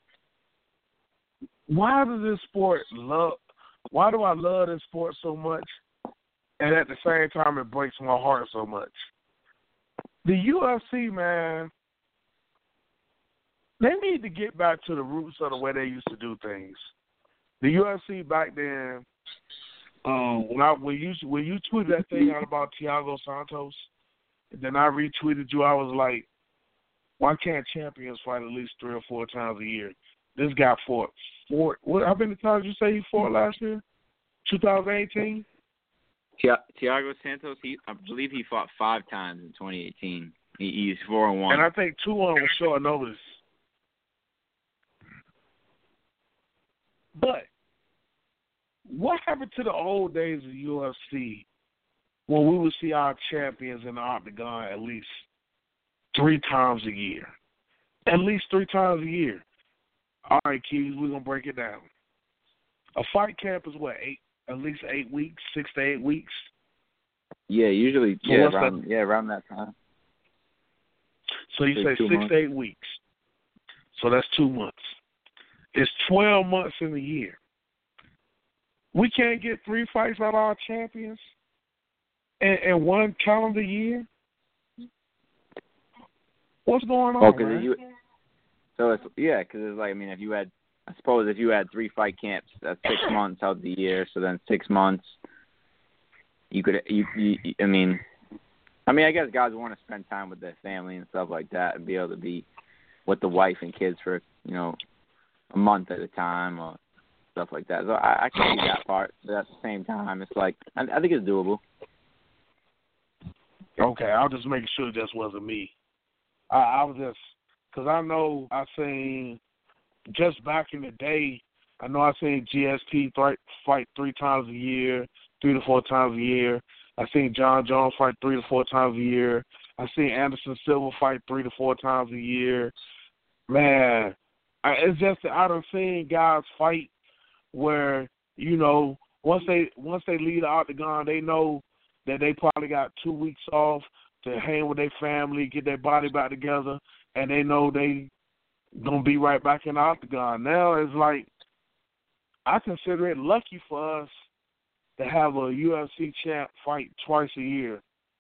why does this sport love, why do I love this sport so much, and at the same time it breaks my heart so much? The U F C, man, They need to get back to the roots of the way they used to do things. The U F C back then, um, when I when you when you tweeted that thing out about Thiago Santos, then I retweeted you. I was like, why can't champions fight at least three or four times a year? This guy fought four. What? How many times did you say he fought last year? twenty eighteen. Thiago Santos, he I believe he fought five times in twenty eighteen. He, he's four and one. And I think two of them was short notice. But what happened to the old days of U F C when we would see our champions in the octagon at least three times a year? At least three times a year. All right, Keys, we're going to break it down. A fight camp is what, eight? At least eight weeks, six to eight weeks? Yeah, usually, so yeah, around, yeah, around that time. So you say six months. to eight weeks. So that's two months. It's twelve months in a year. We can't get three fights out of our champions in, in one calendar year? What's going on, oh, man? You, so, it's yeah, because it's like, I mean, if you had, I suppose if you had three fight camps, that's six months out of the year, so then six months, you could, you, you, I mean, I mean, I guess guys want to spend time with their family and stuff like that and be able to be with the wife and kids for, you know, a month at a time or stuff like that. So I, I can see that part, but at the same time, it's like, I, I think it's doable. Okay, I'll just make sure this wasn't me. I, I was just, because I know I seen, just back in the day, I know I seen G S P th- fight three times a year, three to four times a year. I seen John Jones fight three to four times a year. I seen Anderson Silva fight three to four times a year. Man, I, it's just that I done seen guys fight where, you know, once they once they leave the octagon, they know that they probably got two weeks off to hang with their family, get their body back together, and they know they gonna be right back in the octagon. Now it's like, I consider it lucky for us to have a U F C champ fight twice a year.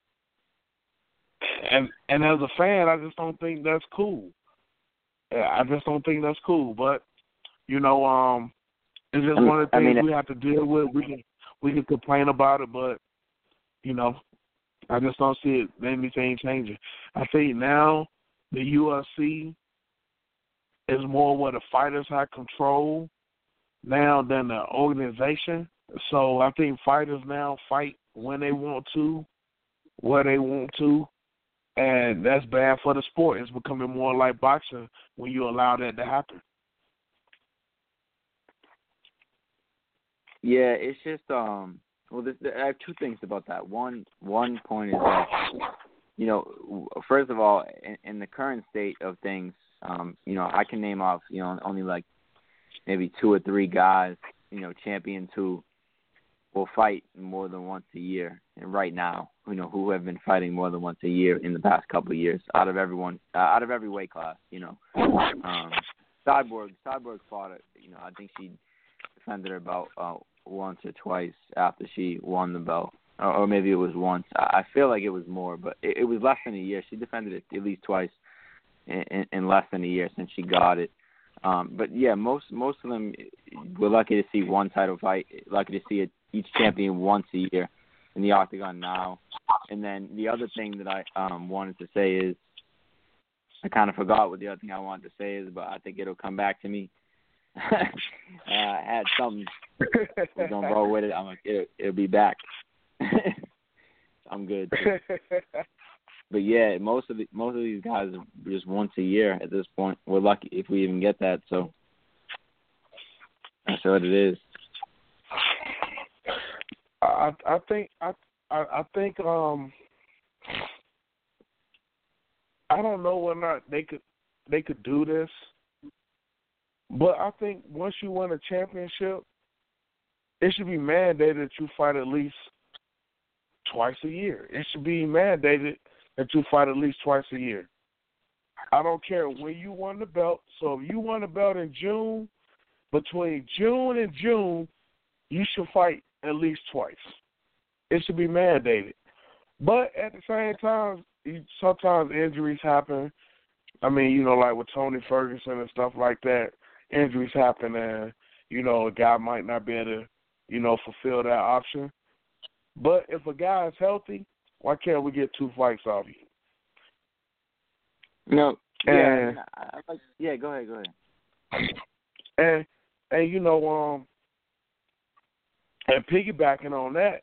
And and as a fan, I just don't think that's cool. I just don't think that's cool. But, you know, um, it's just one of the things I mean, we have to deal with. We can we can complain about it, but, you know, I just don't see it anything changing. I think now the U F C is more where the fighters have control now than the organization. So I think fighters now fight when they want to, where they want to, and that's bad for the sport. It's becoming more like boxing when you allow that to happen. Yeah, it's just um. Well, this, I have two things about that. One, one point is that, you know, first of all, in, in the current state of things, um, you know, I can name off, you know, only like maybe two or three guys, you know, champions who will fight more than once a year. And right now, you know, who have been fighting more than once a year in the past couple of years, out of everyone, uh, out of every weight class, you know. Um, Cyborg, Cyborg fought it. You know, I think she defended her belt uh, once or twice after she won the belt, or, or maybe it was once. I, I feel like it was more, but it, it was less than a year. She defended it at least twice in, in, in less than a year since she got it. Um, but yeah, most most of them, we're lucky to see one title fight. Lucky to see it, each champion once a year in the octagon now. And then the other thing that I um, wanted to say is, I kind of forgot what the other thing I wanted to say is, but I think it'll come back to me. uh, I had something was gonna roll with it. I'm like, it'll, it'll be back. I'm good. But yeah, most of the, most of these guys are just once a year at this point. We're lucky if we even get that. So that's what it is. I I think I I, I think um I don't know whether or not they could they could do this, but I think once you win a championship, it should be mandated that you fight at least twice a year. It should be mandated that you fight at least twice a year. I don't care when you won the belt. So if you won the belt in June, between June and June, you should fight at least twice. It should be mandated. But at the same time, sometimes injuries happen. I mean, you know, like with Tony Ferguson and stuff like that, injuries happen, and you know, a guy might not be able to, you know, fulfill that option. But if a guy is healthy, why can't we get two fights off you? No. And, yeah, I mean, I, I like, yeah. Go ahead. Go ahead. And and you know, um, and piggybacking on that,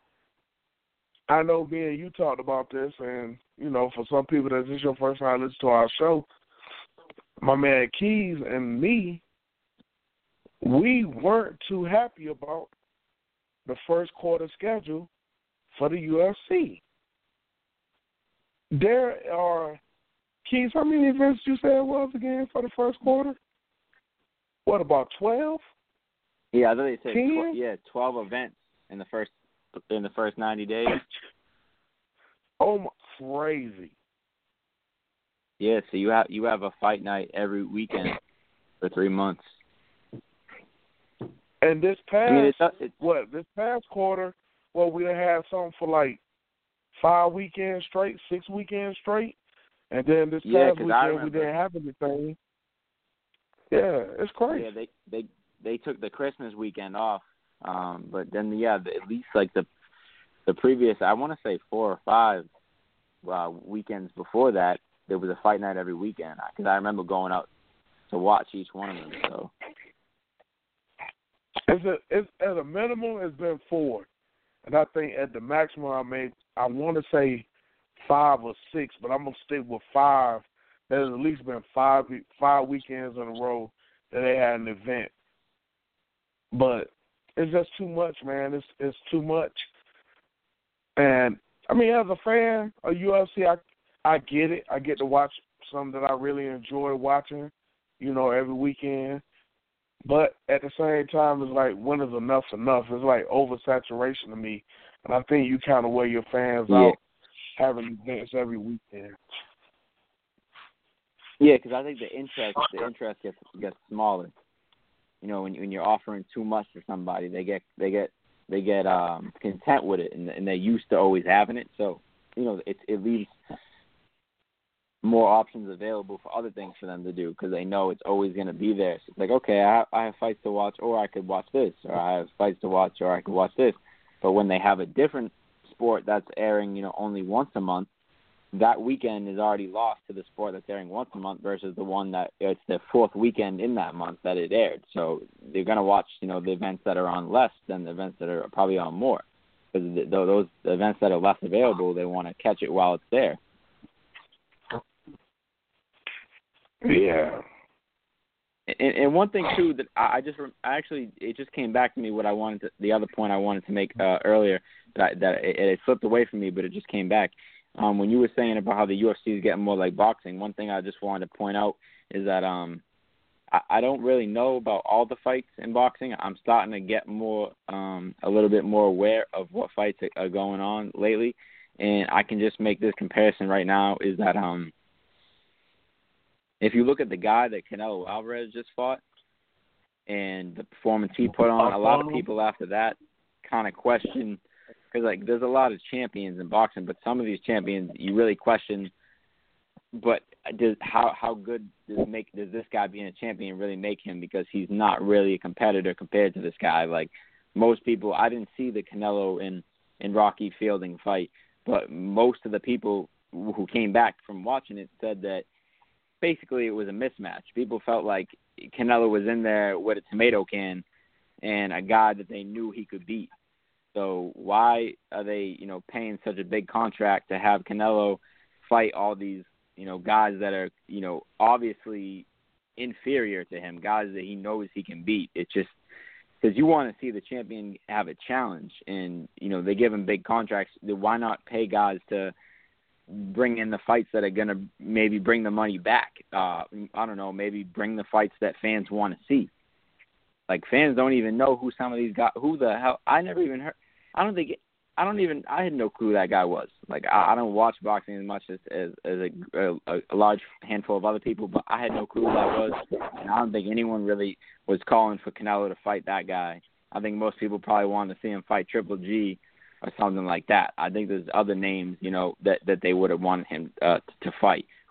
I know me and you talked about this, and you know, for some people that this is your first time listening to our show, my man Keys and me, we weren't too happy about the first quarter schedule for the U F C. There are, Keys, how many events you said it was again for the first quarter? What, about twelve? Yeah, I thought they said ten? tw- yeah, twelve events in the first in the first ninety days. Oh, my, crazy. Yeah, so you have you have a fight night every weekend for three months. And this past, I mean, it's, it's, what, this past quarter, well, we done had something for like five weekends straight, six weekends straight. And then this yeah, past 'cause I weekend, we remember, didn't have anything. Yeah, it's crazy. Yeah, they they they took the Christmas weekend off, um, but then yeah, at least like the the previous, I want to say four or five uh, weekends before that, there was a fight night every weekend. Because I remember going out to watch each one of them. So it's a, it's at a minimum, it's been four, and I think at the maximum, I made I want to say five or six, but I'm gonna stick with five. There's at least been five five weekends in a row that they had an event. But it's just too much, man. It's it's too much. And I mean, as a fan of U F C, I I get it. I get to watch some that I really enjoy watching, you know, every weekend. But at the same time, it's like, when is enough enough? It's like oversaturation to me. And I think you kind of wear your fans yeah. out having events every weekend. Yeah, because I think the interest the interest gets gets smaller. You know, when when you're offering too much to somebody, they get they get they get um, content with it, and, and they're used to always having it. So, you know, it it leaves more options available for other things for them to do because they know it's always going to be there. So it's like, okay, I, I have fights to watch, or I could watch this, or I have fights to watch, or I could watch this. But when they have a different sport that's airing, you know, only once a month, that weekend is already lost to the sport that's airing once a month versus the one that it's the fourth weekend in that month that it aired. So they're going to watch, you know, the events that are on less than the events that are probably on more. Because those events that are less available, they want to catch it while it's there. Yeah. And, and one thing too that I just I actually it just came back to me what I wanted to, the other point I wanted to make uh, earlier that that it, it slipped away from me, but it just came back. Um, when you were saying about how the U F C is getting more like boxing, one thing I just wanted to point out is that um, I, I don't really know about all the fights in boxing. I'm starting to get more um, a little bit more aware of what fights are, are going on lately, and I can just make this comparison right now is that um. If you look at the guy that Canelo Alvarez just fought and the performance he put on, a lot of people after that kind of question, because like there's a lot of champions in boxing, but some of these champions you really question. But does how how good does make does this guy being a champion really make him? Because he's not really a competitor compared to this guy. Like most people, I didn't see the Canelo and and Rocky Fielding fight, but most of the people who came back from watching it said that. Basically, it was a mismatch. People felt like Canelo was in there with a tomato can and a guy that they knew he could beat. So why are they, you know, paying such a big contract to have Canelo fight all these, you know, guys that are, you know, obviously inferior to him, guys that he knows he can beat? It's just because you want to see the champion have a challenge, and you know they give him big contracts. Why not pay guys to bring in the fights that are going to maybe bring the money back. Uh, I don't know, maybe bring the fights that fans want to see. Like, fans don't even know who some of these guys, who the hell, I never even heard, I don't think, I don't even, I had no clue who that guy was. Like, I, I don't watch boxing as much as, as, as a, a, a large handful of other people, but I had no clue who that was. And I don't think anyone really was calling for Canelo to fight that guy. I think most people probably wanted to see him fight Triple G or something like that. I think there's other names, you know, that, that they would have wanted him uh, to fight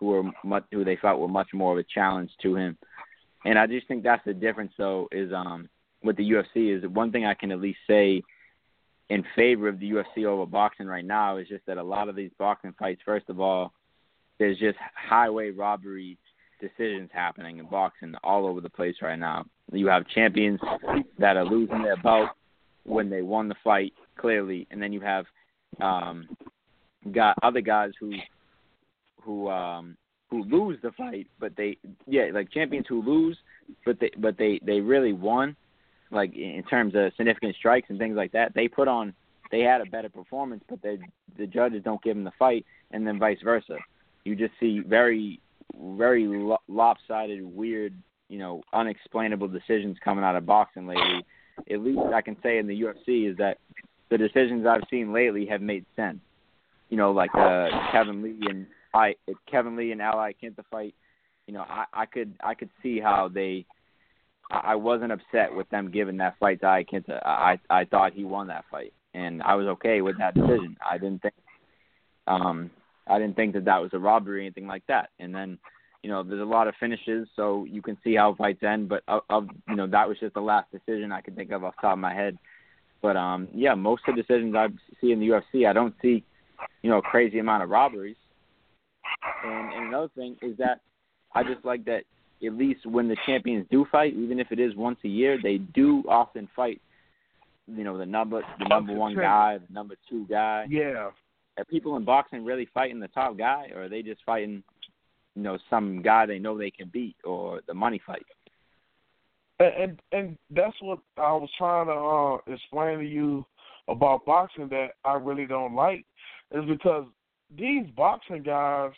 who were much, who they felt were much more of a challenge to him. And I just think that's the difference, though, is um, with the U F C is one thing I can at least say in favor of the U F C over boxing right now is just that a lot of these boxing fights, first of all, there's just highway robbery decisions happening in boxing all over the place right now. You have champions that are losing their belt when they won the fight, clearly, and then you have um, got other guys who who um, who lose the fight, but they yeah like champions who lose, but they but they, they really won, like in terms of significant strikes and things like that. They put on they had a better performance, but they, the judges don't give them the fight, and then vice versa. You just see very very lopsided, weird, you know, unexplainable decisions coming out of boxing lately. At least I can say in the U F C is that the decisions I've seen lately have made sense. You know, like uh, Kevin Lee and I, Kevin Lee and Al Iaquinta fight. You know, I, I could I could see how they. I wasn't upset with them giving that fight to Iaquinta. I I thought he won that fight, and I was okay with that decision. I didn't think. Um, I didn't think that that was a robbery or anything like that. And then, you know, there's a lot of finishes, so you can see how fights end. But, of, of you know, that was just the last decision I could think of off the top of my head. But, um, yeah, most of the decisions I see in the U F C, I don't see, you know, a crazy amount of robberies. And, and another thing is that I just like that at least when the champions do fight, even if it is once a year, they do often fight, you know, the number the number one guy, the number two guy. Yeah. Are people in boxing really fighting the top guy, or are they just fighting, you know, some guy they know they can beat, or the money fight? And and, and that's what I was trying to uh, explain to you about boxing that I really don't like, is because these boxing guys,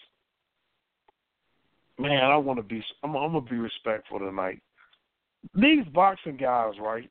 man, I want to be, I'm, I'm gonna be respectful tonight. These boxing guys, right?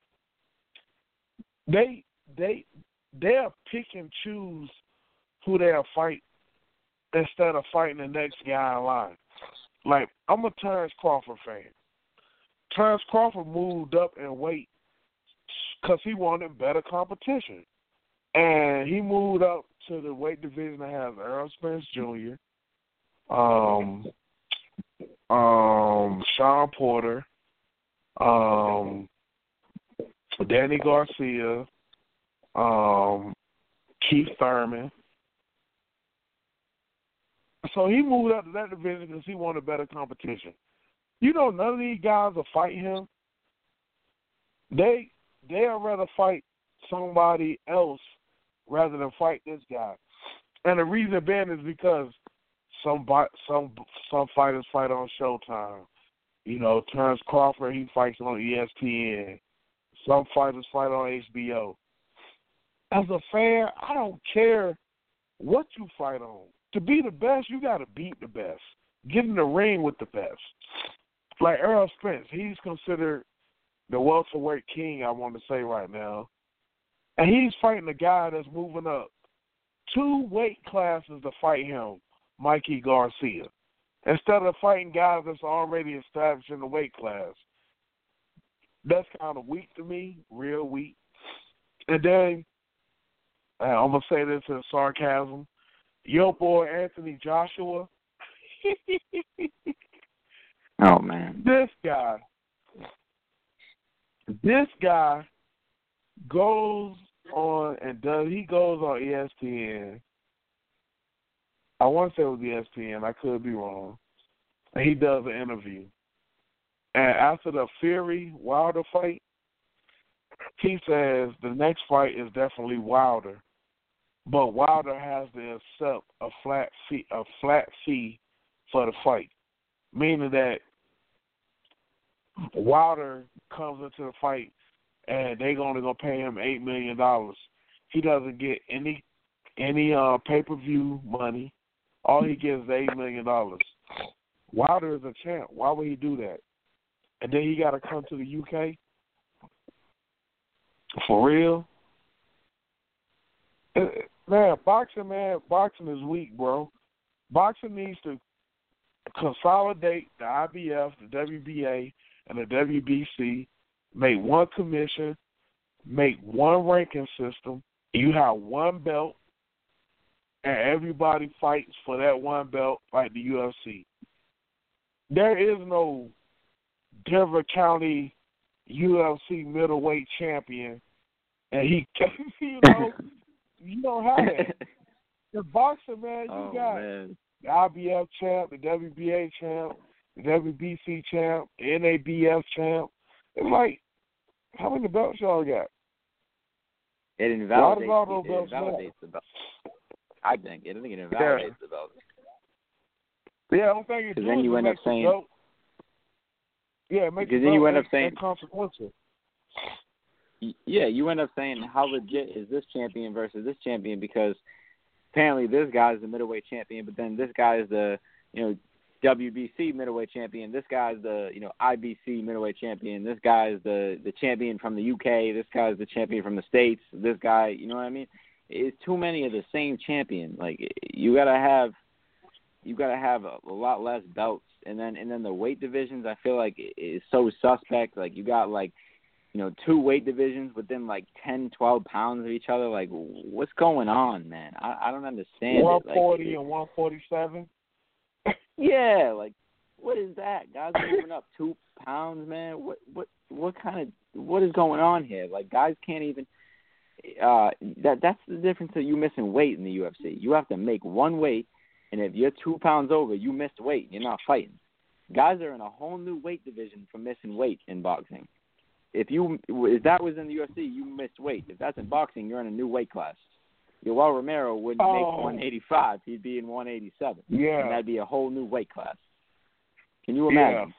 They they they'll pick and choose who they'll fight instead of fighting the next guy in line. Like, I'm a Terrence Crawford fan. Terrence Crawford moved up in weight because he wanted better competition. And he moved up to the weight division that has Errol Spence Junior, um, um, Sean Porter, um, Danny Garcia, um, Keith Thurman. So he moved up to that division because he wanted better competition. You know, none of these guys will fight him. They they'll rather fight somebody else rather than fight this guy. And the reason being is because some some some fighters fight on Showtime. You know, Terrence Crawford, he fights on E S P N. Some fighters fight on H B O. As a fan, I don't care what you fight on. To be the best, you got to beat the best. Get in the ring with the best. Like Errol Spence, he's considered the welterweight king, I want to say right now. And he's fighting a guy that's moving up two weight classes to fight him, Mikey Garcia, instead of fighting guys that's already established in the weight class. That's kind of weak to me, real weak. And then, uh, I'm going to say this in sarcasm, your boy Anthony Joshua. Oh, man. This guy, this guy goes on and does, he goes on E S P N. I want to say it was E S P N. I could be wrong. And he does an interview. And after the Fury Wilder fight, he says the next fight is definitely Wilder. But Wilder has to accept a flat fee, a flat fee for the fight, meaning that Wilder comes into the fight and they're only gonna pay him eight million dollars. He doesn't get any any uh, pay per view money. All he gets is eight million dollars. Wilder is a champ. Why would he do that? And then he got to come to the U K for real. Man, boxing, man, boxing is weak, bro. Boxing needs to consolidate the I B F, the W B A, and the W B C, make one commission, make one ranking system. You have one belt, and everybody fights for that one belt like the U F C. There is no Denver County U F C middleweight champion, and he, you know, you don't have that. The boxing, man, you oh, got man. the I B F champ, the W B A champ, the W B C champ, the N A B F champ. It's like, how many belts y'all got? It invalidates, all those it belts invalidates the belt. I think. I think it invalidates yeah. the belt. Yeah, I don't think it Because do then you it end up makes the saying. belt- Yeah, it makes Because the then you belt end up saying. inconsequential. Yeah, you end up saying how legit is this champion versus this champion, because apparently this guy is the middleweight champion, but then this guy is the, you know, W B C middleweight champion. This guy's the, you know, I B C middleweight champion. This guy is the, the champion from the U K. This guy's the champion from the States. This guy, you know what I mean? It's too many of the same champion. Like, you gotta have, you gotta have a, a lot less belts, and then and then the weight divisions, I feel like is so suspect. Like, you got like, you know, two weight divisions within like ten, twelve pounds of each other. Like, what's going on, man? I, I don't understand one it. Like, forty it, and one forty-seven. yeah, like, what is that? Guys are moving up two pounds, man. What what what kind of what is going on here? Like, guys can't even. Uh, that that's the difference of you missing weight in the U F C. You have to make one weight, and if you're two pounds over, you missed weight. You're not fighting. Guys are in a whole new weight division for missing weight in boxing. If you if that was in the U F C, you missed weight. If that's in boxing, you're in a new weight class. Yoel Romero wouldn't oh. make one eighty-five; he'd be in one eighty-seven. Yeah, and that'd be a whole new weight class. Can you imagine?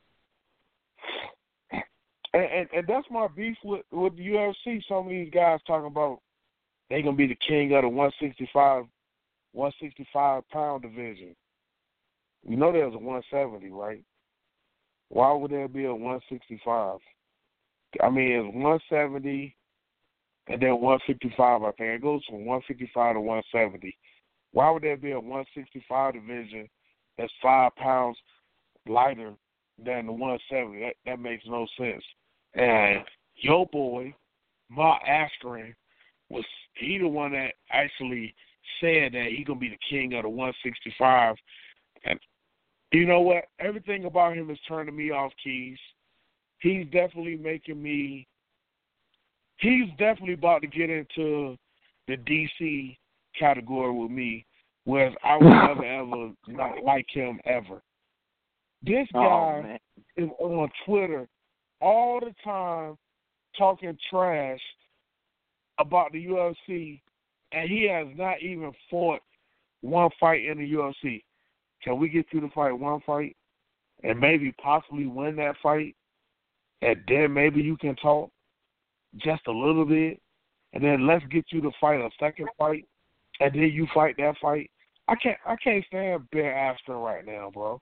Yeah. And, and and that's my beef with with the U F C. Some of these guys talking about they gonna be the king of the one sixty-five, one sixty-five pound division. You know there's a one seventy, right? Why would there be a one sixty-five? I mean, it's one seventy and then one fifty-five, I think. It goes from one fifty-five to one seventy. Why would there be a one sixty-five division that's five pounds lighter than the one seventy? That, that makes no sense. And your boy, Mark Askren, was he the one that actually said that he going to be the king of the one sixty-five. And you know what? Everything about him is turning me off, Keys. He's definitely making me – he's definitely about to get into the D C category with me, whereas I would never, ever not like him ever. This guy oh, is on Twitter all the time talking trash about the U F C, and he has not even fought one fight in the U F C. Can we get you to fight one fight and maybe possibly win that fight? And then maybe you can talk just a little bit, and then let's get you to fight a second fight, and then you fight that fight. I can't, I can't stand Ben Askren right now, bro.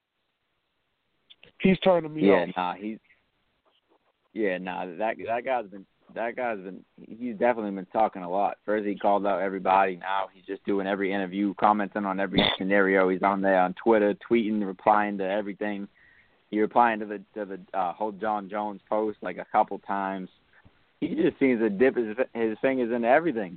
He's turning me yeah, off. Yeah, nah, he's yeah, nah. That that guy's been that guy's been he's definitely been talking a lot. First he called out everybody. Now he's just doing every interview, commenting on every scenario. He's on there on Twitter, tweeting, replying to everything. He replying to the to the uh, whole John Jones post like a couple times. He just seems to dip his his fingers into everything.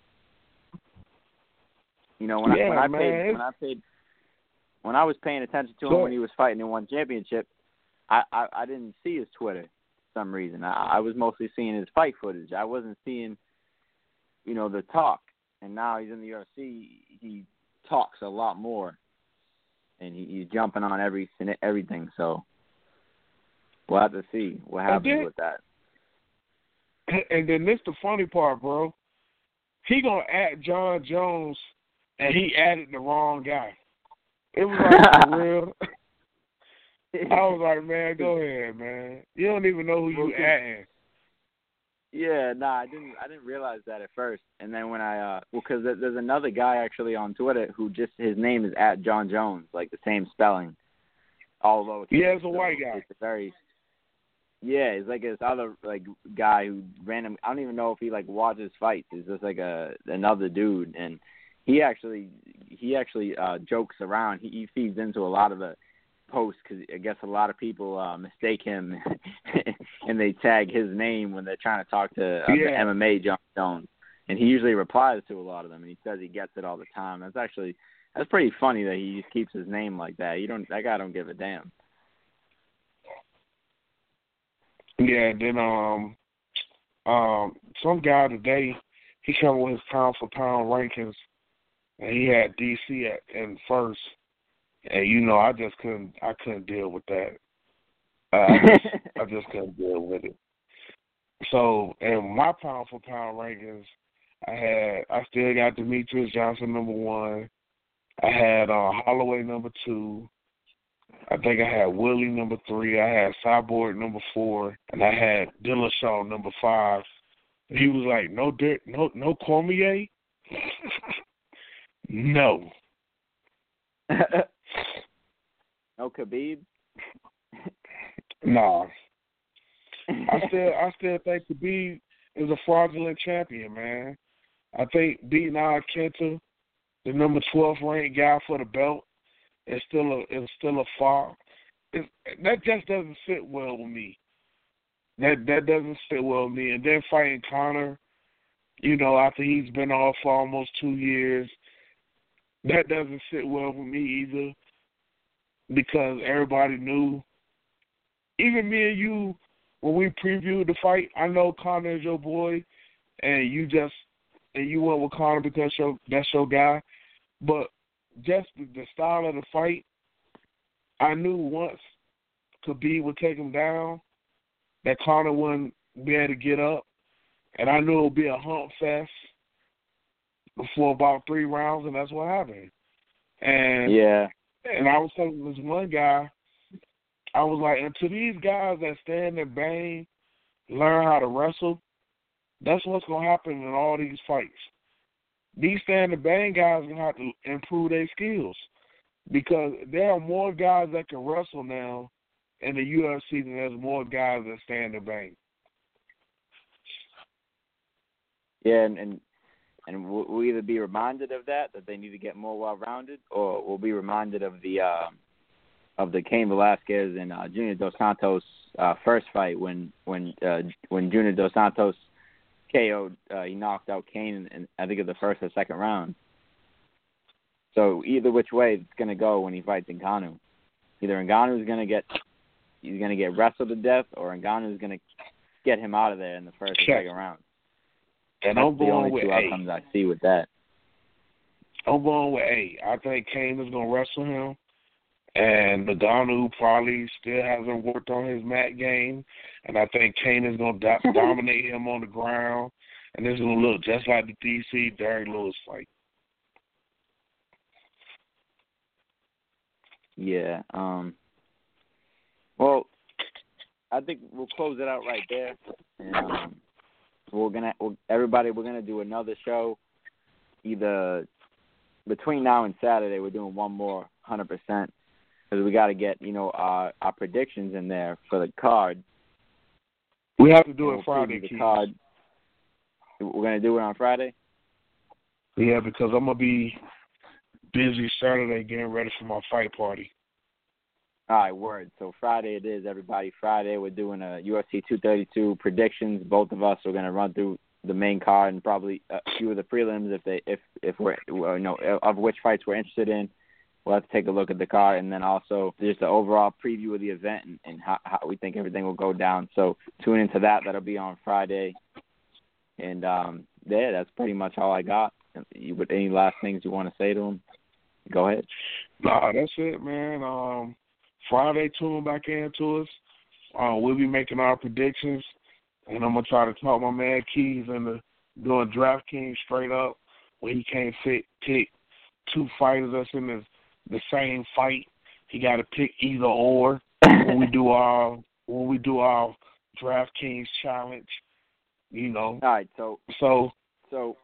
You know, when yeah, I when I man. paid when I paid when I was paying attention to him sure. when he was fighting in one championship, I, I, I didn't see his Twitter for some reason. I, I was mostly seeing his fight footage. I wasn't seeing, you know, the talk. And now he's in the U F C. He talks a lot more. And he, he's jumping on every everything, so we'll have to see what happens then, with that. And then this the funny part, bro. He gonna add John Jones, and he added the wrong guy. It was like for real. I was like, man, go ahead, man. You don't even know who you adding. Yeah, nah, I didn't. I didn't realize that at first, and then when I, uh, well, because there's another guy actually on Twitter who just his name is at John Jones, like the same spelling, although it's, yeah, it's a so white guy. It's a very, yeah, it's like this other like guy who random. I don't even know if he like watches fights. He's just like a another dude, and he actually he actually uh, jokes around. He, he feeds into a lot of the post because I guess a lot of people uh, mistake him and they tag his name when they're trying to talk to uh, yeah. the M M A John Jones. and he usually replies to a lot of them, and he says he gets it all the time. That's actually that's pretty funny that he just keeps his name like that. You don't that guy don't give a damn. Yeah, then um um some guy today he came with his pound for pound rankings, and he had D C at in first, and you know I just couldn't I couldn't deal with that. Uh, I just I just couldn't deal with it. So in my pound for pound rankings, I had I still got Demetrius Johnson number one. I had uh, Holloway number two. I think I had Willie number three. I had Cyborg number four, and I had Dillashaw number five. And he was like, "No, no, no Cormier." No. No Khabib. Nah. I still, I still think Khabib is a fraudulent champion, man. I think beating Al Kenta, the number twelve ranked guy for the belt, is still a is still a foul. It, that just doesn't sit well with me. That that doesn't sit well with me. And then fighting Conor, you know, after he's been off for almost two years, that doesn't sit well with me either. Because everybody knew, even me and you, when we previewed the fight, I know Conor is your boy, and you just and you went with Conor because your, that's your guy. But just the, the style of the fight, I knew once Khabib would take him down, that Conor wouldn't be able to get up, and I knew it would be a hump fest for about three rounds, and that's what happened. And yeah, and I was telling this one guy, I was like, until these guys that stand and bang learn how to wrestle, that's what's going to happen in all these fights. These stand and bang guys are going to have to improve their skills because there are more guys that can wrestle now in the U F C than there's more guys that stand and bang. Yeah, and, and, and we'll, we'll either be reminded of that, that they need to get more well-rounded, or we'll be reminded of the uh, of the Cain Velasquez and uh, Junior Dos Santos uh, first fight when when uh, when Junior Dos Santos K O'd, uh, he knocked out Cain in, in I think in the first or second round. So either which way it's going to go when he fights Ngannou. Either Ngannou's going to get he's going to get wrestled to death, or Ngannou's going to get him out of there in the first or second round. And That's I'm the going only with two A. outcomes I see with that. I'm going with A. I think Cain is going to wrestle him. And Ngannou probably still hasn't worked on his mat game. And I think Cain is going to do- dominate him on the ground. And it's going to look just like the D C Derrick Lewis fight. Yeah. Um, well, I think we'll close it out right there. And, um, we're gonna, we're, everybody, we're gonna do another show. Either between now and Saturday, we're doing one more, one hundred percent. Because we got to get, you know, our, our predictions in there for the card. We have to do we'll it Friday, the Keith. card. We're going to do it on Friday? Yeah, because I'm going to be busy Saturday getting ready for my fight party. All right, word. So Friday it is, everybody. Friday we're doing a U F C two thirty-two predictions. Both of us are going to run through the main card and probably a few of the prelims if they if if we're you know of which fights we're interested in. We'll have to take a look at the card, and then also just the overall preview of the event and, and how, how we think everything will go down. So tune into that. That'll be on Friday. And, um, yeah, that's pretty much all I got. You, with any last things you want to say to them, go ahead. Nah, that's it, man. Um, Friday, tune back into us. Uh, we'll be making our predictions, and I'm going to try to talk my man Keys into doing DraftKings straight up where he can't fit, pick two fighters that's in the the same fight. He got to pick either or when we do our when we do our DraftKings challenge. You know. All right. So so so.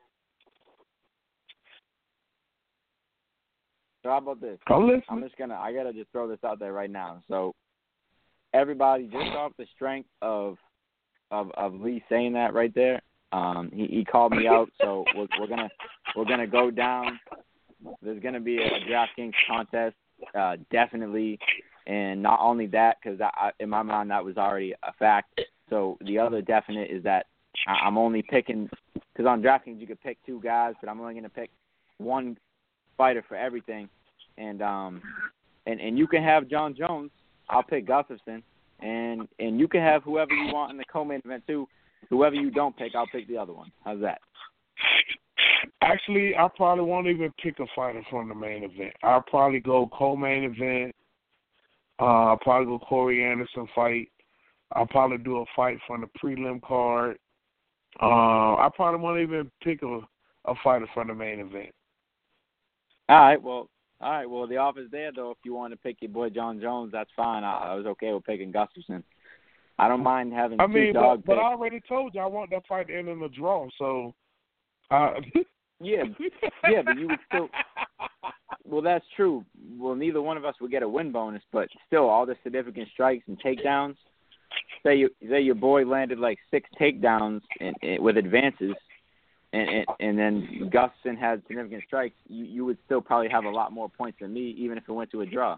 So how about this? I'm listening. I'm just gonna. I gotta just throw this out there right now. So everybody, just off the strength of of of Lee saying that right there, um, he, he called me out. So we're, we're gonna we're gonna go down. There's going to be a DraftKings contest, uh, definitely, and not only that, because in my mind that was already a fact. So the other definite is that I'm only picking because on DraftKings you could pick two guys, but I'm only going to pick one fighter for everything. And um, and and you can have John Jones. I'll pick Gustafsson, and and you can have whoever you want in the co-main event too. Whoever you don't pick, I'll pick the other one. How's that? Actually, I probably won't even pick a fighter from the main event. I'll probably go co-main event. Uh, I'll probably go Corey Anderson fight. I'll probably do a fight from the prelim card. Uh, I probably won't even pick a, a fighter from the main event. All right, well, all right, well, the offer's there, though. If you want to pick your boy John Jones, that's fine. I, I was okay with picking Gustafsson. I don't mind having I two mean, dog but, but picks. I already told you I want that fight to end in a draw, so... Uh, yeah, yeah, but you would still... Well, that's true. Well, neither one of us would get a win bonus, but still, all the significant strikes and takedowns. Say you say your boy landed like six takedowns in, in, with advances, and, and and then Gustafsson had significant strikes. You you would still probably have a lot more points than me, even if it went to a draw.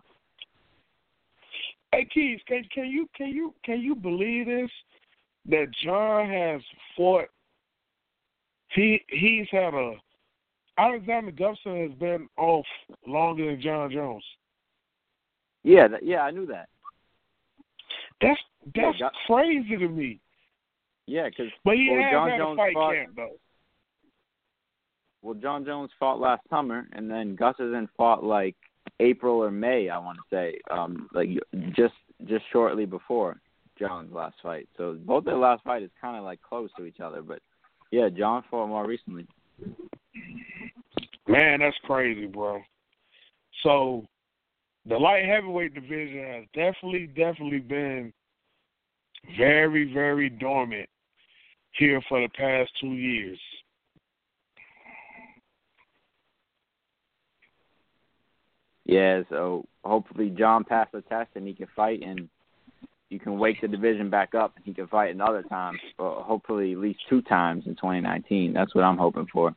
Hey Keys, can can you can you can you believe this? That John has fought. He he's had a Alexander Gustafsson has been off longer than John Jones. Yeah, that, yeah, I knew that. That's that's yeah, crazy to me. Yeah, because but he well, has John had Jones a fight fought, camp though. Well, John Jones fought last summer, and then Gustafsson fought like April or May, I want to say, um, like just just shortly before John's last fight. So both their last fight is kind of like close to each other. But yeah, John fought more recently. Man, that's crazy, bro. So the light heavyweight division has definitely, definitely been very, very dormant here for the past two years. Yeah, so hopefully John passed the test and he can fight, and you can wake the division back up and he can fight another time, or hopefully at least two times in twenty nineteen. That's what I'm hoping for.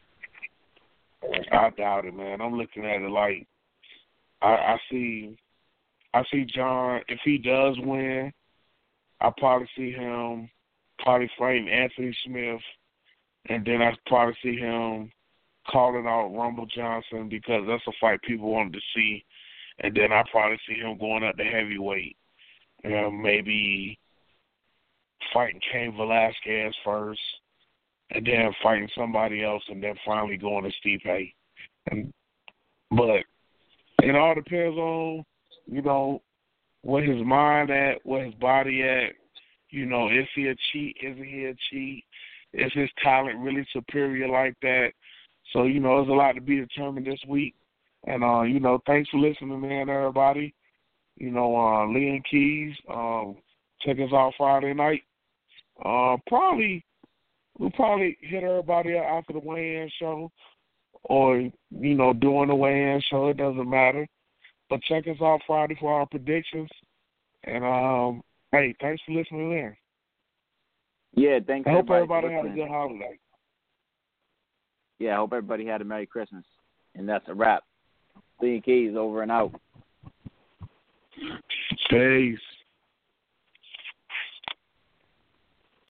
I doubt it, man. I'm looking at it like I, I see, I see John. If he does win, I probably see him probably fighting Anthony Smith, and then I probably see him calling out Rumble Johnson because that's a fight people wanted to see, and then I probably see him going up to heavyweight, you know, maybe fighting Cain Velasquez first, and then fighting somebody else, and then finally going to Stipe. And but it all depends on, you know, where his mind at, where his body at. You know, is he a cheat? Isn't he a cheat? Is his talent really superior like that? So, you know, there's a lot to be determined this week. And, uh, you know, thanks for listening, man, everybody. You know, uh, Lee and Keys, um, check us out Friday night. Uh, probably, we'll probably hit everybody up after the weigh-in show or, you know, during the weigh-in show. It doesn't matter. But check us out Friday for our predictions. And, um, hey, thanks for listening in. Yeah, thanks. I hope everybody for had a listening. good holiday. Yeah, I hope everybody had a Merry Christmas. And that's a wrap. Lee and Keys over and out. Peace.